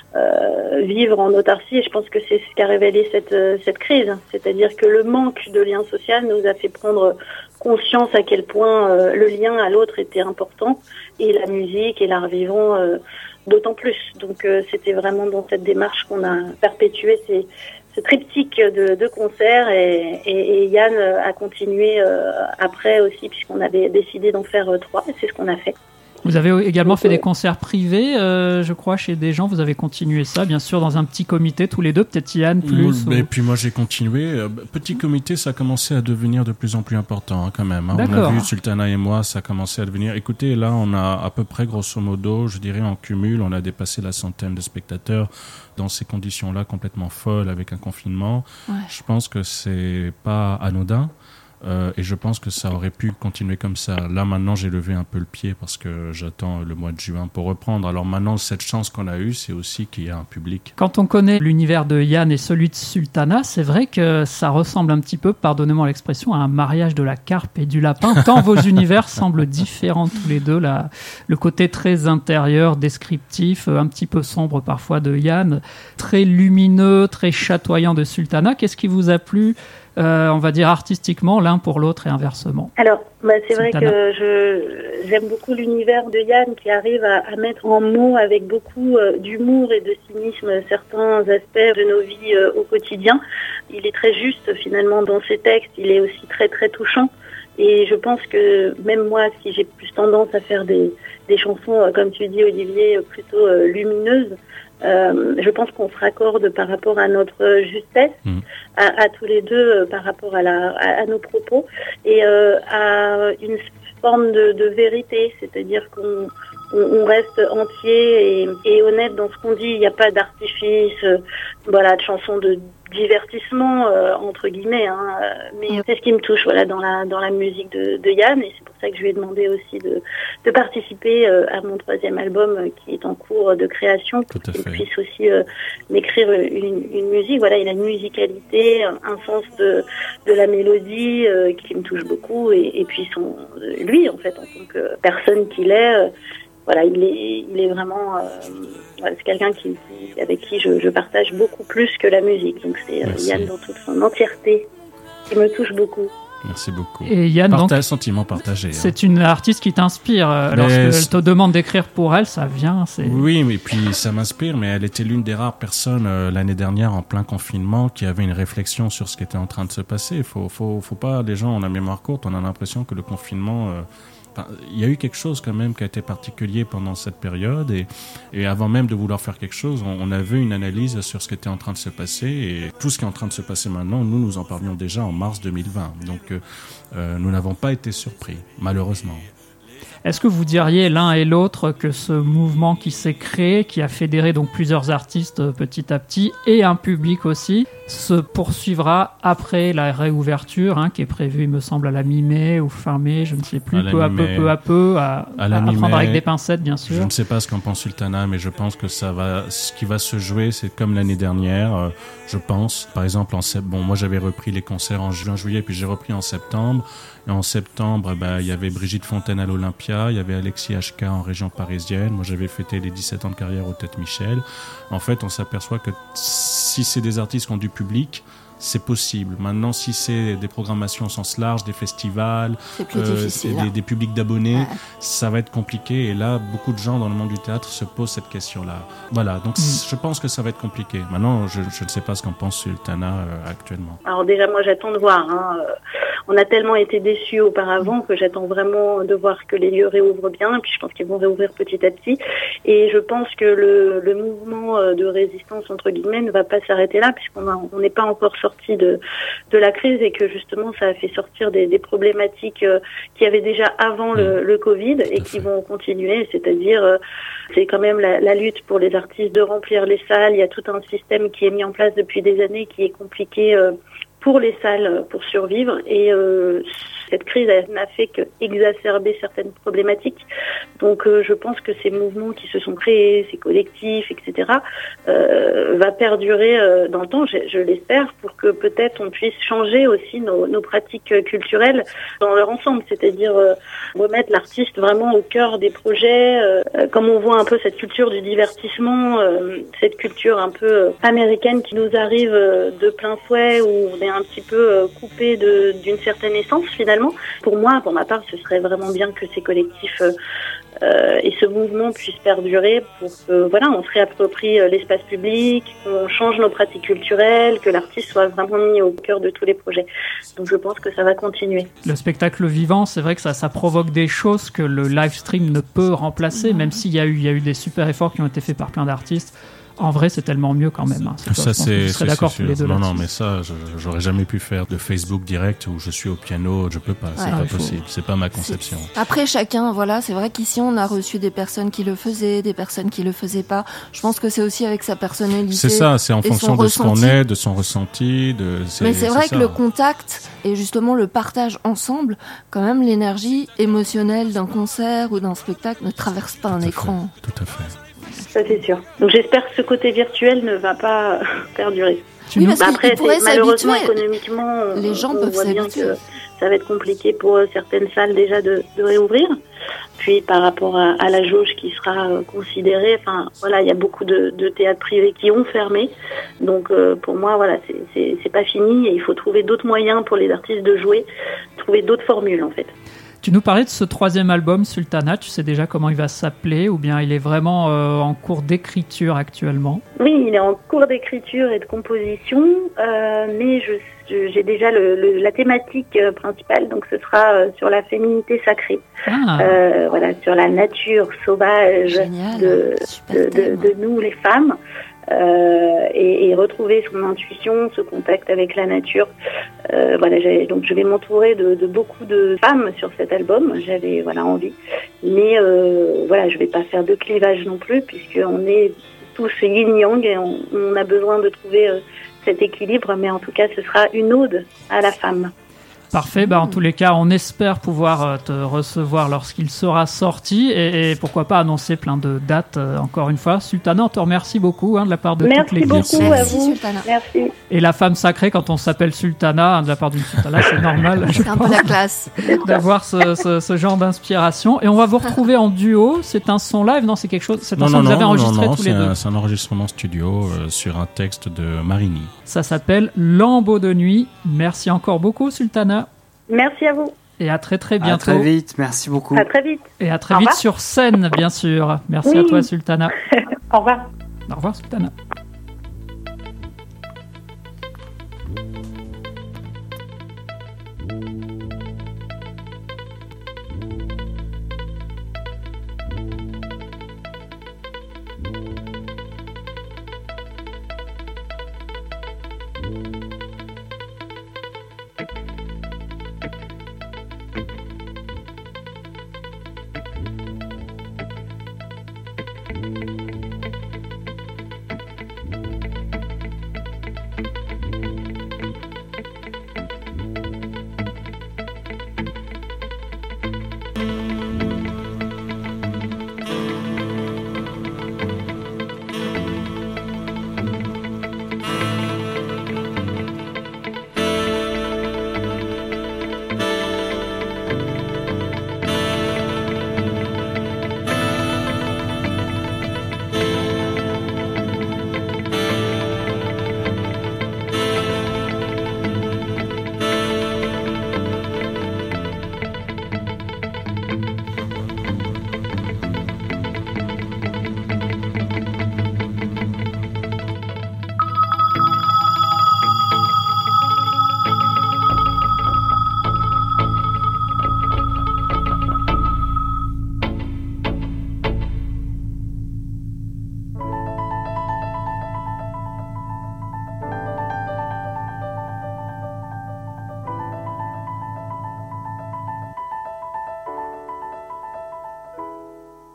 euh, vivre en autarcie, et je pense que c'est ce qu'a révélé cette cette crise. C'est-à-dire que le manque de lien social nous a fait prendre conscience à quel point euh, le lien à l'autre était important, et la musique et l'art vivant euh, d'autant plus. Donc euh, c'était vraiment dans cette démarche qu'on a perpétué ces ce triptyque de, de concerts, et, et, et Yann a continué euh, après aussi, puisqu'on avait décidé d'en faire euh, trois, et c'est ce qu'on a fait. Vous avez également Donc, fait euh, des concerts privés, euh, je crois, chez des gens. Vous avez continué ça, bien sûr, dans un petit comité, tous les deux, peut-être Yann plus. Et ou... puis moi j'ai continué. Euh, Petit comité, ça a commencé à devenir de plus en plus important hein, quand même. Hein. On a D'accord. vu Sultana et moi, ça a commencé à devenir. Écoutez, là on a à peu près grosso modo, je dirais en cumul, on a dépassé la centaine de spectateurs dans ces conditions-là complètement folles avec un confinement. Ouais. Je pense que c'est pas anodin. Euh, et je pense que ça aurait pu continuer comme ça. Là, maintenant, j'ai levé un peu le pied parce que j'attends le mois de juin pour reprendre. Alors maintenant, cette chance qu'on a eue, c'est aussi qu'il y a un public. Quand on connaît l'univers de Yann et celui de Sultana, c'est vrai que ça ressemble un petit peu, pardonnez-moi l'expression, à un mariage de la carpe et du lapin, tant vos univers semblent différents tous les deux. Là, le côté très intérieur, descriptif, un petit peu sombre parfois de Yann, très lumineux, très chatoyant de Sultana. Qu'est-ce qui vous a plu Euh, on va dire artistiquement, l'un pour l'autre et inversement? Alors, bah, c'est vrai Sultana. que je j'aime beaucoup l'univers de Yann, qui arrive à, à mettre en mots avec beaucoup euh, d'humour et de cynisme certains aspects de nos vies euh, au quotidien. Il est très juste finalement dans ses textes, il est aussi très très touchant. Et je pense que même moi, si j'ai plus tendance à faire des, des chansons, euh, comme tu dis Olivier, euh, plutôt euh, lumineuses, Euh, je pense qu'on se raccorde par rapport à notre justesse, mmh. à, à tous les deux, euh, par rapport à, la, à, à nos propos, et euh, à une forme de, de vérité, c'est-à-dire qu'on on, on reste entier et, et honnête dans ce qu'on dit. Il n'y a pas d'artifice, euh, voilà, de chansons de divertissement euh, entre guillemets, hein, mais c'est ce qui me touche, voilà, dans la dans la musique de, de Yann, et c'est pour ça que je lui ai demandé aussi de de participer euh, à mon troisième album euh, qui est en cours de création, pour qu'il puisse aussi euh, m'écrire une, une musique. Voilà, il a une musicalité, un, un sens de de la mélodie euh, qui me touche beaucoup, et, et puis son lui en fait en tant que personne qu'il est. Euh, Voilà, il est, il est vraiment, euh, voilà, c'est quelqu'un qui, qui, avec qui je, je partage beaucoup plus que la musique. Donc c'est euh, Yann dans toute son entièreté qui me touche beaucoup. Merci beaucoup. Et Yann, Partage, donc, sentiment partagé. C'est hein. une artiste qui t'inspire. Mais Lorsqu'elle te demande d'écrire pour elle, ça vient. C'est... Oui, mais puis ça m'inspire, mais elle était l'une des rares personnes euh, l'année dernière en plein confinement qui avait une réflexion sur ce qui était en train de se passer. Faut, faut, faut pas, les gens ont la mémoire courte, on a l'impression que le confinement... Euh, il y a eu quelque chose quand même qui a été particulier pendant cette période, et, et avant même de vouloir faire quelque chose, on, on avait une analyse sur ce qui était en train de se passer, et tout ce qui est en train de se passer maintenant, nous nous en parlions déjà en mars deux mille vingt, donc euh, nous n'avons pas été surpris, malheureusement. Est-ce que vous diriez l'un et l'autre que ce mouvement qui s'est créé, qui a fédéré donc plusieurs artistes euh, petit à petit et un public aussi, se poursuivra après la réouverture hein, qui est prévue, il me semble, à la mi-mai ou fin mai, je ne sais plus, À la peu à peu, mi-mai. peu à peu, à, À la à mi-mai, prendre avec des pincettes, bien sûr. Je ne sais pas ce qu'en pense Sultana, mais je pense que ça va, ce qui va se jouer, c'est comme l'année dernière, euh, je pense. Par exemple, en sept- bon, moi j'avais repris les concerts en juin, juillet, puis j'ai repris en septembre. Et en septembre, ben, il y avait Brigitte Fontaine à l'Olympia, il y avait Alexis H K en région parisienne. Moi, j'avais fêté les dix-sept ans de carrière au Tête Michel. En fait, on s'aperçoit que si c'est des artistes qui ont du public, c'est possible. Maintenant, si c'est des programmations au sens large, des festivals, C'est plus difficile, des, hein. des publics d'abonnés, ça va être compliqué. Et là, beaucoup de gens dans le monde du théâtre se posent cette question-là. Voilà, donc Mm. je pense que ça va être compliqué. Maintenant, je, je ne sais pas ce qu'en pense Sultana euh, actuellement. Alors déjà, moi, j'attends de voir. Hein. Euh, On a tellement été déçus auparavant que j'attends vraiment de voir que les lieux réouvrent bien. Et puis, je pense qu'ils vont réouvrir petit à petit. Et je pense que le, le mouvement euh, de résistance, entre guillemets, ne va pas s'arrêter là, puisqu'on a- on n'est pas encore sorti de, de la crise et que justement, ça a fait sortir des, des problématiques euh, qu'il y avait déjà avant le, le Covid et qui vont continuer. C'est-à-dire, euh, c'est quand même la, la lutte pour les artistes de remplir les salles. Il y a tout un système qui est mis en place depuis des années qui est compliqué euh, pour les salles pour survivre et euh, cette crise n'a fait que exacerber certaines problématiques. Donc euh, je pense que ces mouvements qui se sont créés, ces collectifs, et cetera, euh, va perdurer euh, dans le temps, je, je l'espère, pour que peut-être on puisse changer aussi nos, nos pratiques culturelles dans leur ensemble, c'est-à-dire euh, remettre l'artiste vraiment au cœur des projets, euh, comme on voit un peu cette culture du divertissement, euh, cette culture un peu euh, américaine qui nous arrive euh, de plein fouet, où on est un petit peu euh, coupé de, d'une certaine essence finalement. Pour moi, pour ma part, ce serait vraiment bien que ces collectifs euh, euh, et ce mouvement puissent perdurer pour que voilà, on se réapproprie euh, l'espace public, qu'on change nos pratiques culturelles, que l'artiste soit vraiment mis au cœur de tous les projets. Donc je pense que ça va continuer. Le spectacle vivant, c'est vrai que ça, ça provoque des choses que le live stream ne peut remplacer, même s'il y a eu, il y a eu des super efforts qui ont été faits par plein d'artistes. En vrai, c'est tellement mieux quand même. Hein. C'est Ça, pas- je pense que c'est, vous serez c'est- d'accord c'est tous les sûr. deux Non, non, là-dessus. mais ça, je, j'aurais jamais pu faire de Facebook direct où je suis au piano. Je peux pas, c'est Ouais. pas Ah, il faut- possible. C'est pas ma conception. Après, chacun, voilà, c'est vrai qu'ici, on a reçu des personnes qui le faisaient, des personnes qui le faisaient pas. Je pense que c'est aussi avec sa personnalité. C'est ça, c'est en et fonction son de ce qu'on ressenti. est, de son ressenti. De, c'est, Mais c'est vrai ça. que le contact et justement le partage ensemble, quand même, l'énergie émotionnelle d'un concert ou d'un spectacle ne traverse pas un écran. Tout à fait. Ça c'est sûr. Donc j'espère que ce côté virtuel ne va pas perdurer. Oui, parce Bah, qu'ils après, pourraient c'est- malheureusement, s'habituer. économiquement, on- Les gens on peuvent voit bien s'habituer. que ça va être compliqué pour euh, certaines salles déjà de, de réouvrir. Puis par rapport à, à la jauge qui sera euh, considérée, enfin voilà, il y a beaucoup de, de théâtres privés qui ont fermé. Donc euh, pour moi, voilà, c'est, c'est, c'est pas fini et il faut trouver d'autres moyens pour les artistes de jouer, trouver d'autres formules en fait. Tu nous parlais de ce troisième album, Sultana. Tu sais déjà comment il va s'appeler ou bien il est vraiment euh, en cours d'écriture actuellement? Oui, il est en cours d'écriture et de composition, euh, mais je, je- j'ai déjà le, le- la thématique euh, principale, donc ce sera euh, sur la féminité sacrée, Ah. Euh, voilà, sur la nature sauvage de, de, de, de nous les femmes. Euh, et, et retrouver son intuition, ce contact avec la nature. Euh, voilà, j'ai- donc je vais m'entourer de, de beaucoup de femmes sur cet album. J'avais voilà envie, mais euh, voilà, je vais pas faire de clivage non plus puisqu'on est tous yin-yang et on, on a besoin de trouver euh, cet équilibre. Mais en tout cas, ce sera une ode à la femme. Parfait, bah en tous les cas, on espère pouvoir euh, te recevoir lorsqu'il sera sorti et, et pourquoi pas annoncer plein de dates euh, encore une fois. Sultana, on te remercie beaucoup hein, de la part de toute Merci l'équipe. beaucoup à vous. Merci. Et la femme sacrée, quand on s'appelle Sultana, hein, de la part d'une Sultana, c'est normal. je C'est un peu pense, la classe. D'avoir ce, ce, ce genre d'inspiration. Et on va vous retrouver en duo. C'est un son live, non? C'est quelque chose. C'est un Non, son non, que vous non, avez enregistré non, non, tous c'est les deux. un, c'est un enregistrement studio euh, sur un texte de Marini. Ça s'appelle Lambeau de nuit. Merci encore beaucoup, Sultana. Merci à vous. Et à très très À bientôt. très vite, merci beaucoup. À très vite. Et à très Au vite revoir. sur scène, bien sûr. Merci à Oui. toi, Sultana. Au revoir. Au revoir, Sultana.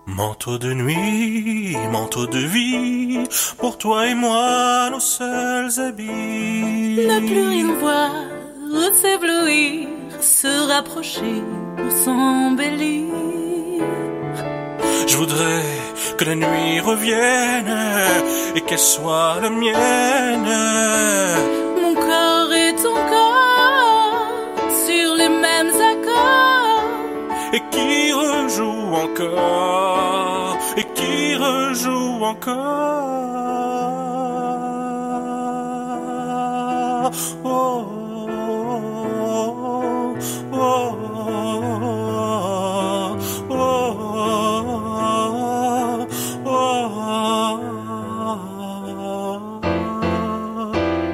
Manteau de nuit, manteau de vie, pour toi et moi nos seuls habits. Ne plus rien voir, s'éblouir, se rapprocher pour s'embellir. Je voudrais que la nuit revienne et qu'elle soit la mienne. Mon corps et ton corps sur les mêmes accords. Et qui rejoue encore, et qui rejoue encore. Oh, oh, oh, oh, oh, oh.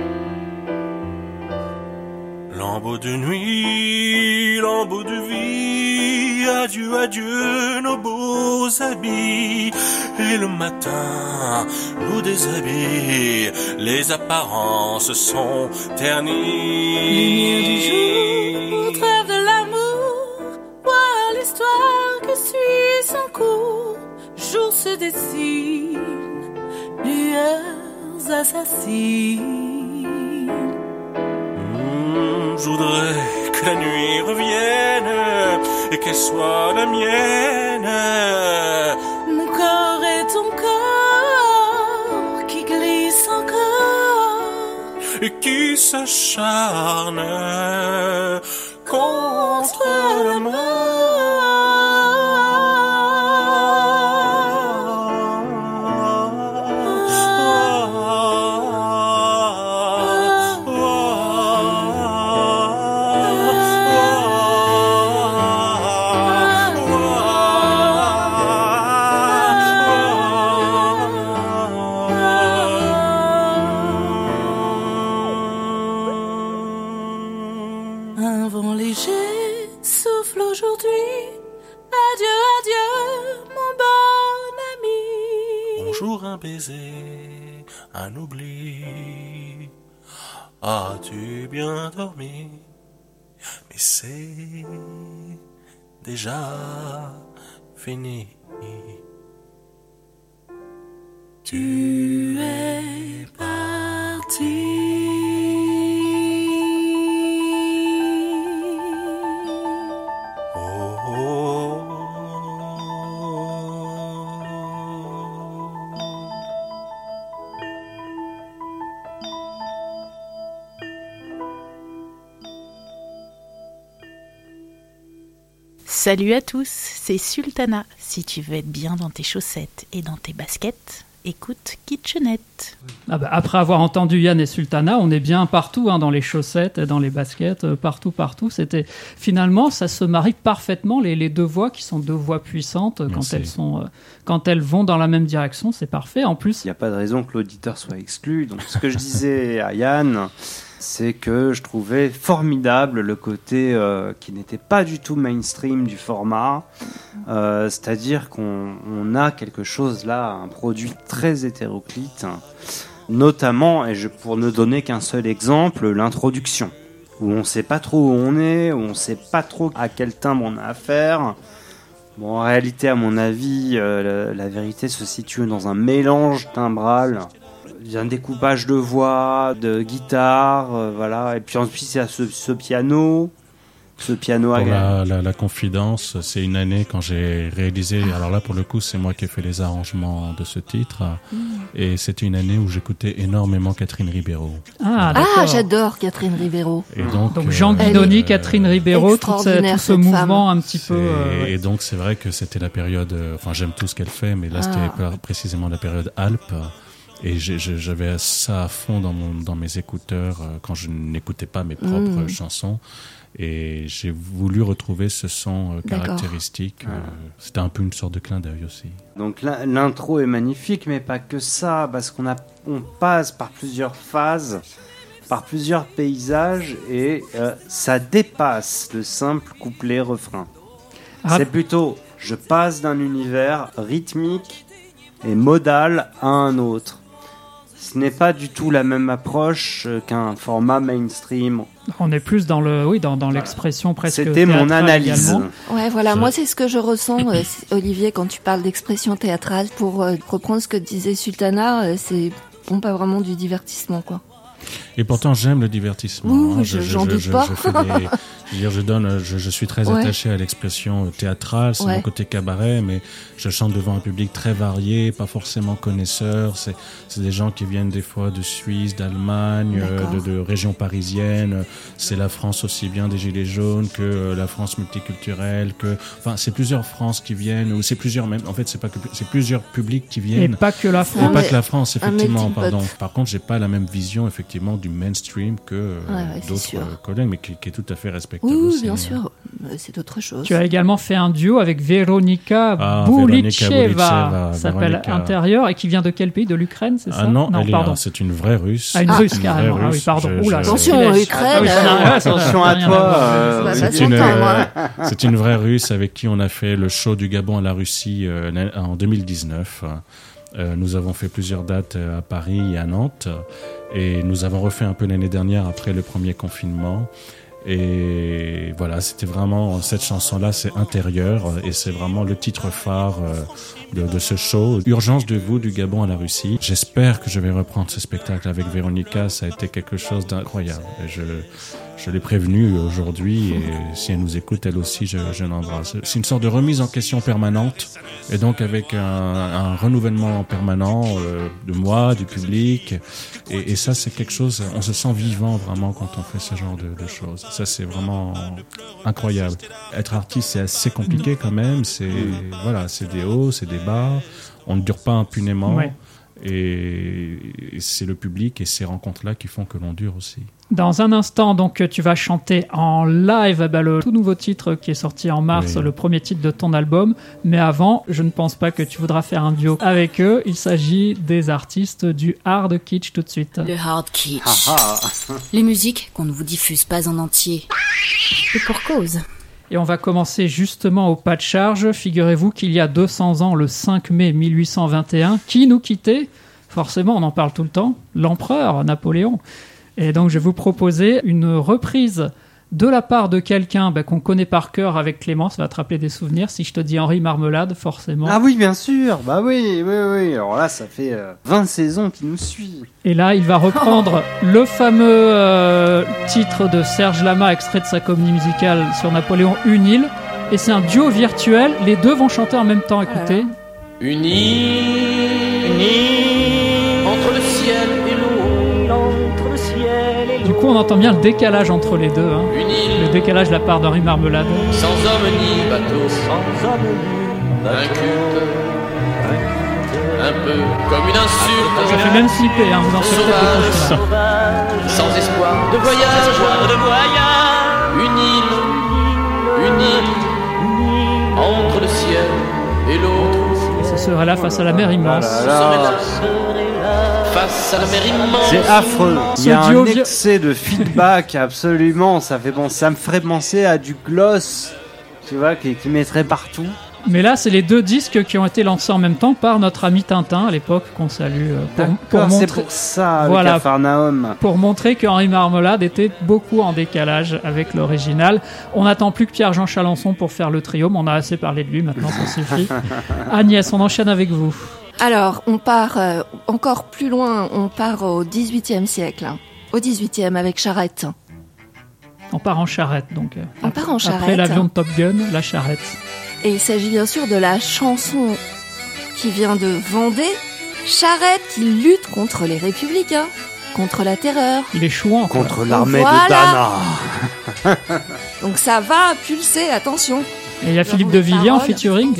Lambeau de nuit, lambeau de vie, adieu, adieu nos beaux habits. Et le matin nous déshabille, les apparences sont ternies. Lumière du jour, trêve de l'amour, voir l'histoire que suit son cours. Jour se dessine, lueurs assassines. Mmh, je voudrais que la nuit revienne et qu'elle soit la mienne. Mon corps et ton corps qui glisse encore et qui s'acharne contre la un oubli. As-tu bien dormi? Mais c'est déjà fini. Tu es parti. Salut à tous, c'est Sultana. Si tu veux être bien dans tes chaussettes et dans tes baskets, écoute Kitchenette. Ah bah, après avoir entendu Yann et Sultana, on est bien partout, hein, dans les chaussettes, dans les baskets, euh, partout, partout. C'était finalement, ça se marie parfaitement, les, les deux voix qui sont deux voix puissantes euh, quand elles sont, euh, quand elles vont dans la même direction, c'est parfait. En plus, il n'y a pas de raison que l'auditeur soit exclu. Donc, ce que je disais à Yann, c'est que je trouvais formidable le côté euh, qui n'était pas du tout mainstream du format. Euh, c'est-à-dire qu'on on a quelque chose là, un produit très hétéroclite, notamment, et je, pour ne donner qu'un seul exemple, l'introduction, où on ne sait pas trop où on est, où on ne sait pas trop à quel timbre on a affaire. Bon, en réalité, à mon avis, euh, la, la vérité se situe dans un mélange timbral. Il y a un découpage de voix, de guitare, euh, voilà. Et puis ensuite, il y a ce, ce piano, ce piano pour la, la, la confidence, c'est une année quand j'ai réalisé. Alors là, pour le coup, c'est moi qui ai fait les arrangements de ce titre, mmh. et c'était une année où j'écoutais énormément Catherine Ribeiro. Ah, ah j'adore Catherine Ribeiro. Et donc, donc Jean Guidoni, euh, Catherine Ribeiro, tout, ce, tout ce mouvement femme. un petit peu. Euh, et donc, c'est vrai que c'était la période. Euh, enfin, j'aime tout ce qu'elle fait, mais là, ah. c'était précisément la période Alpes. Et j'ai, j'avais ça à fond dans, mon, dans mes écouteurs euh, quand je n'écoutais pas mes propres mmh. chansons. Et j'ai voulu retrouver ce son euh, caractéristique. Euh, c'était un peu une sorte de clin d'œil aussi. Donc l'intro est magnifique, mais pas que ça, parce qu'on a, on passe par plusieurs phases, par plusieurs paysages, et euh, ça dépasse le simple couplet-refrain. Ah. C'est plutôt, je passe d'un univers rythmique et modal à un autre. ce n'est pas du tout la même approche euh, qu'un format mainstream. On est plus dans le, oui, dans, dans l'expression presque. C'était mon théâtrale analyse. également. Ouais, voilà, Je- moi c'est ce que je ressens, euh, Olivier, quand tu parles d'expression théâtrale. Pour euh, reprendre ce que disait Sultana, euh, c'est bon, pas vraiment du divertissement, quoi. Et pourtant, j'aime le divertissement. Ouh, hein. je- j'en doute pas. Je, fais des- je veux dire, je donne, je, je suis très Ouais. attaché à l'expression théâtrale, c'est Ouais. mon côté cabaret, mais je chante devant un public très varié, pas forcément connaisseur. C'est, c'est des gens qui viennent des fois de Suisse, d'Allemagne, euh, de, de régions parisiennes. C'est la France aussi bien des Gilets jaunes que euh, la France multiculturelle, que, enfin, c'est plusieurs France qui viennent, ou c'est plusieurs même. En fait, c'est pas que, c'est plusieurs publics qui viennent. Et pas que la Et France. pas que la France, Un effectivement, melting pot. pardon. Par contre, j'ai pas la même vision, effectivement, du mainstream que euh, Ouais, ouais, c'est d'autres sûr. euh, collègues, mais qui, qui est tout à fait respectable Oui, oui, aussi. bien hein. sûr, Euh, c'est autre chose. Tu as également fait un duo avec Veronika Ah, Boulitcheva, Veronika Boulitcheva, ça s'appelle Veronika. Intérieur, et qui vient de quel pays? De l'Ukraine, c'est ça? Ah non, elle est- pardon. c'est une vraie russe. Ah, une C'est russe, vraie carrément. Ah oui, russe. pardon. Je- Oula, je- Attention, je- Ukraine. Ah oui, ça n'a- euh, ouais, ça n'a Attention à rien toi, voir. euh, Bah, oui. pas C'est une, longtemps, moi. c'est une vraie russe avec qui on a fait le show du Gabon à la Russie euh, en deux mille dix-neuf. Euh, nous avons fait plusieurs dates euh, à Paris et à Nantes. Et nous avons refait un peu l'année dernière après le premier confinement. Et voilà, c'était vraiment, cette chanson-là, c'est Intérieur, et c'est vraiment le titre phare euh, de, de ce show. Urgence de vous du Gabon à la Russie. J'espère que je vais reprendre ce spectacle avec Véronica, ça a été quelque chose d'incroyable. Et je, je l'ai prévenue aujourd'hui, et si elle nous écoute, elle aussi, je, je l'embrasse. C'est une sorte de remise en question permanente, et donc avec un, un renouvellement permanent euh, de moi, du public, et, et ça, c'est quelque chose, on se sent vivant vraiment quand on fait ce genre de, de choses. Ça, c'est vraiment incroyable. Être artiste, c'est assez compliqué quand même. C'est, voilà, c'est des hauts, c'est des bas. On ne dure pas impunément. Ouais. Et c'est le public et ces rencontres-là qui font que l'on dure aussi. Dans un instant, donc, tu vas chanter en live eh ben, le tout nouveau titre qui est sorti en mars, Oui. le premier titre de ton album. Mais avant, je ne pense pas que tu voudras faire un duo avec eux. Il s'agit des artistes du hard kitsch tout de suite. Le hard kitsch. Ah, ah. Les musiques qu'on ne vous diffuse pas en entier. Et pour cause. Et on va commencer justement au pas de charge. Figurez-vous qu'il y a deux cents ans, le cinq mai mille huit cent vingt et un, qui nous quittait? Forcément, on en parle tout le temps. L'empereur Napoléon. Et donc, je vais vous proposer une reprise de la part de quelqu'un ben, qu'on connaît par cœur avec Clément. Ça va te rappeler des souvenirs. Si je te dis Henri Marmelade, forcément. Ah oui, bien sûr. Bah oui, oui, oui. Alors là, ça fait euh, vingt saisons qu'il nous suit. Et là, il va reprendre le fameux euh, titre de Serge Lama, extrait de sa comédie musicale sur Napoléon, Une île. Et c'est un duo virtuel. Les deux vont chanter en même temps. Écoutez. Une île, une île, entre le ciel et l'eau, entre le ciel et l'eau. Du coup, on entend bien le décalage entre les deux. Hein. Une île, Le décalage de la part d'Henri Marmelade. sans homme ni bateau, sans homme ni bateau. Un culte, un peu comme une insulte. Ça fait même flipper, hein, vous en faites peut-être des Sauvage, sans espoir de voyage, de voyage. Une île, une île, entre le ciel et l'eau. Et ce serait là face à la mer immense. Ah là là. Face à la mer immense. C'est affreux. Il y a Ce duo un vi- excès de feedback absolument. Ça fait bon, ça me ferait penser à du gloss, tu vois, qui, qui mettrait partout. Mais là, c'est les deux disques qui ont été lancés en même temps par notre ami Tintin à l'époque, qu'on salue. euh, Pour, pour D'accord, c'est montrer, pour ça, Voilà. le Capharnaüm. pour montrer qu'Henri Marmelade était beaucoup en décalage avec l'original. On n'attend plus que Pierre-Jean Chalençon pour faire le trio, mais on a assez parlé de lui, maintenant ça suffit. Agnès, on enchaîne avec vous. Alors, on part euh, encore plus loin, on part au dix-huitième siècle. hein. Au dix-huitième avec Charrette. On part en charrette, donc. euh, On part en Après charrette. l'avion de Top Gun, la charrette. Et il s'agit bien sûr de la chanson qui vient de Vendée. Charrette qui lutte contre les républicains, contre la terreur. Il est chouan, quoi. Contre l'armée Voilà. de Dana. Donc ça va pulser, attention. Et il y a Philippe de Villiers en Parole. featuring.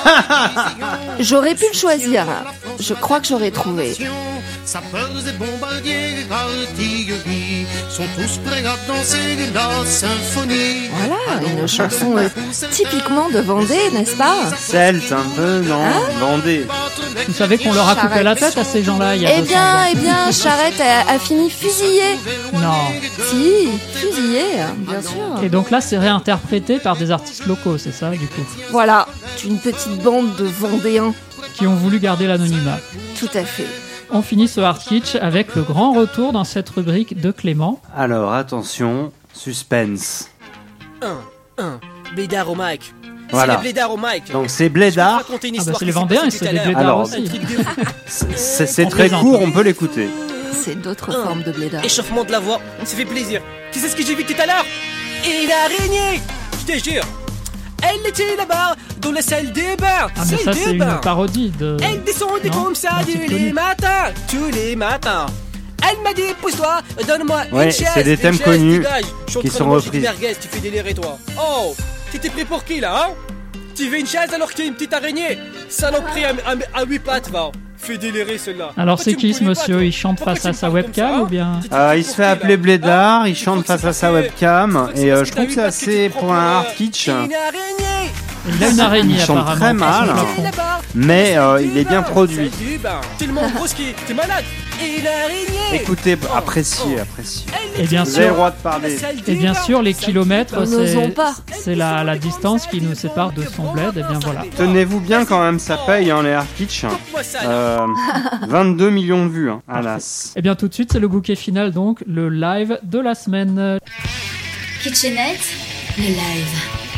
J'aurais pu le choisir. hein. Je crois que j'aurais trouvé. Sapeurs et bombardiers, artillerie sont tous prêts à danser la symphonie. Voilà, une chanson euh, typiquement de Vendée, n'est-ce pas? Celte un peu, non Hein Vendée. Vous savez qu'on leur a coupé la tête à ces gens-là il y a Eh deux cents bien, ans. eh bien, Charrette a, a fini fusillée. Non. Si, fusillée, hein, bien sûr. Et donc là, c'est réinterprété par des artistes locaux, c'est ça, du coup, Voilà, une petite bande de Vendéens. qui ont voulu garder l'anonymat. Tout à fait. On finit ce Hard Kitsch avec le grand retour dans cette rubrique de Clément. Alors attention, suspense. Un, un, blédard au mic. Voilà. C'est les blédards au mic. Donc c'est Blédard. Je vais te raconter une Ah bah histoire c'est qui les s'est Vendéens et passée c'est tout à des l'heure. blédards Alors, aussi. C'est c'est très court, on peut l'écouter. C'est d'autres Un. formes de blédard. Échauffement de la voix, on s'est fait plaisir. Tu sais ce que j'ai vu tout à l'heure? Une araignée. Je te jure. Elle était là-bas, dans la salle des bains. Ah mais ça Salle c'est des une bains. parodie de... Elle descendait Non, comme ça un tous petit peu les nul. matins, tous les matins. Elle m'a dit, pousse-toi, donne-moi Ouais, une chaise. c'est des une thèmes chaise, connus dégage. Je suis en qui train sont de manger repris. de merguez, tu fais délirer toi. Oh, t'étais prêt pour qui là, hein? Tu veux une chaise alors que t'es une petite araignée? Saloperie à, à, à huit pattes, va. Fais délirer celle-là. Alors Pourquoi c'est tu me qui ce connais pas, monsieur? toi? Il chante Pourquoi face tu à me sa parles comme webcam ça, ou bien? Euh, il se fait appeler Blédard, il chante face à sa webcam et euh, je trouve que c'est assez pour un hard kitsch. Il a une araignée Il chante apparemment. très mal, sur le plafond. mais euh, il est bien produit. Tellement gros ski, t'es malade. Une araignée. Écoutez, appréciez, appréciez. Et bien Vous avez le sûr, droit de parler. et bien sûr les kilomètres, Nous c'est n'osons pas. c'est la, la distance qui nous sépare de son bled. Et bien voilà. Tenez-vous bien quand même, ça paye hein, les hard kitsch. Euh, vingt-deux millions de vues, hein, alas. Et bien tout de suite c'est le bouquet final donc, le live de la semaine. Kitchenette, le live.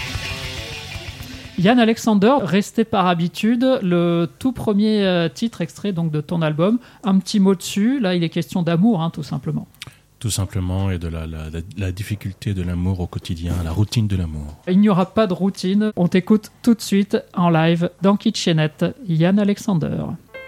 Yann Alexander, resté par habitude, le tout premier euh, titre extrait donc de ton album, un petit mot dessus, là il est question d'amour hein, tout simplement. Tout simplement, et de la, la, la, la difficulté de l'amour au quotidien, la routine de l'amour. Il n'y aura pas de routine, on t'écoute tout de suite en live dans Kitchenette, Yann Alexander.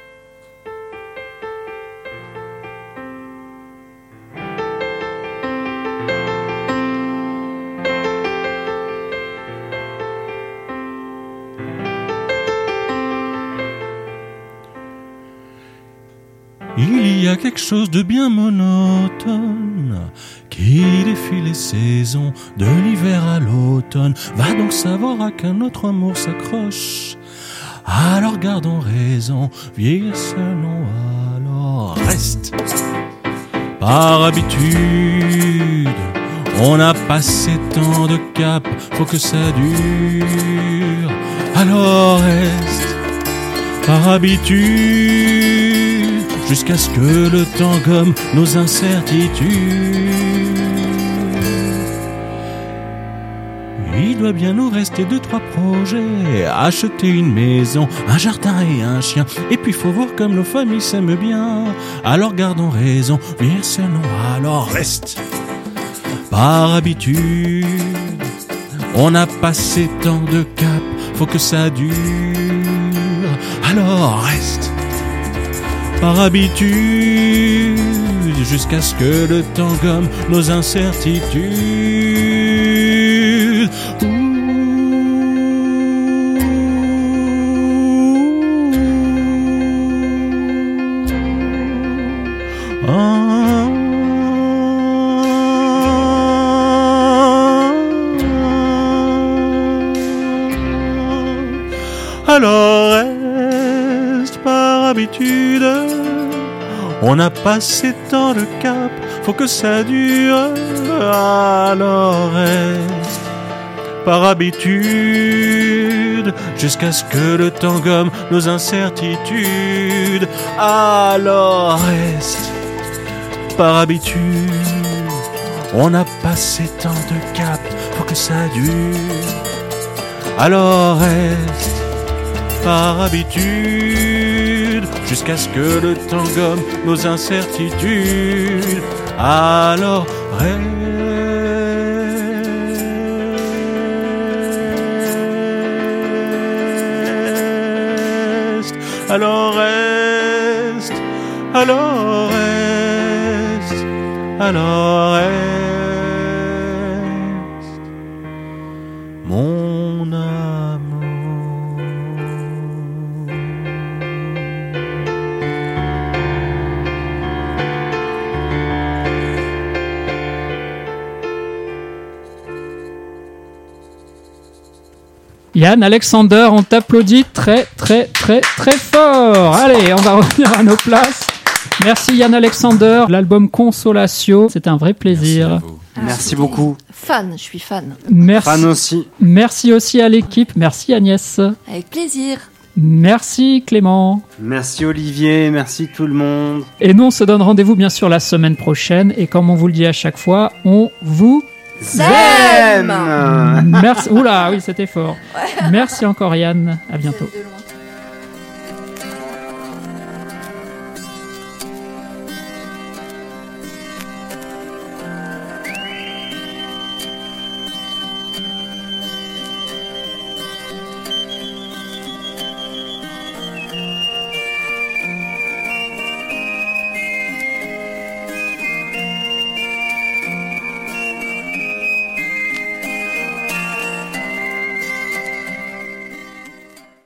Il y a quelque chose de bien monotone qui défie les saisons de l'hiver à l'automne. Va donc savoir à qu'un autre amour s'accroche. Alors gardons raison, vieillir seul non, alors reste. Par habitude, on a passé tant de caps, faut que ça dure. Alors reste. Par habitude, jusqu'à ce que le temps gomme nos incertitudes. Il doit bien nous rester deux, trois projets. Acheter une maison, un jardin et un chien. Et puis faut voir comme nos familles s'aiment bien. Alors gardons raison, viens seul non, alors reste. Par habitude, on a passé tant de caps, faut que ça dure. Alors reste. Par habitude, jusqu'à ce que le temps gomme nos incertitudes. Ouh. Ah. Alors reste par habitude. On a passé tant de cap, faut que ça dure. Alors reste par habitude, jusqu'à ce que le temps gomme nos incertitudes. Alors reste par habitude. On a passé tant de cap, faut que ça dure. Alors reste par habitude, jusqu'à ce que le temps gomme nos incertitudes. Alors reste, alors reste, alors reste, alors reste, mon amour. Yann Alexander, on t'applaudit très très très très fort. Allez, on va revenir à nos places. Merci Yann Alexander, l'album Consolatio, c'était un vrai plaisir. Merci, Merci beaucoup. Fan, je suis fan. Merci. Fan aussi. Merci aussi à l'équipe, merci Agnès. Avec plaisir. Merci Clément. Merci Olivier, merci tout le monde. Et nous, on se donne rendez-vous bien sûr la semaine prochaine. Et comme on vous le dit à chaque fois, on vous aime. Merci. Oula, oui, c'était fort. Merci encore Yann. À bientôt.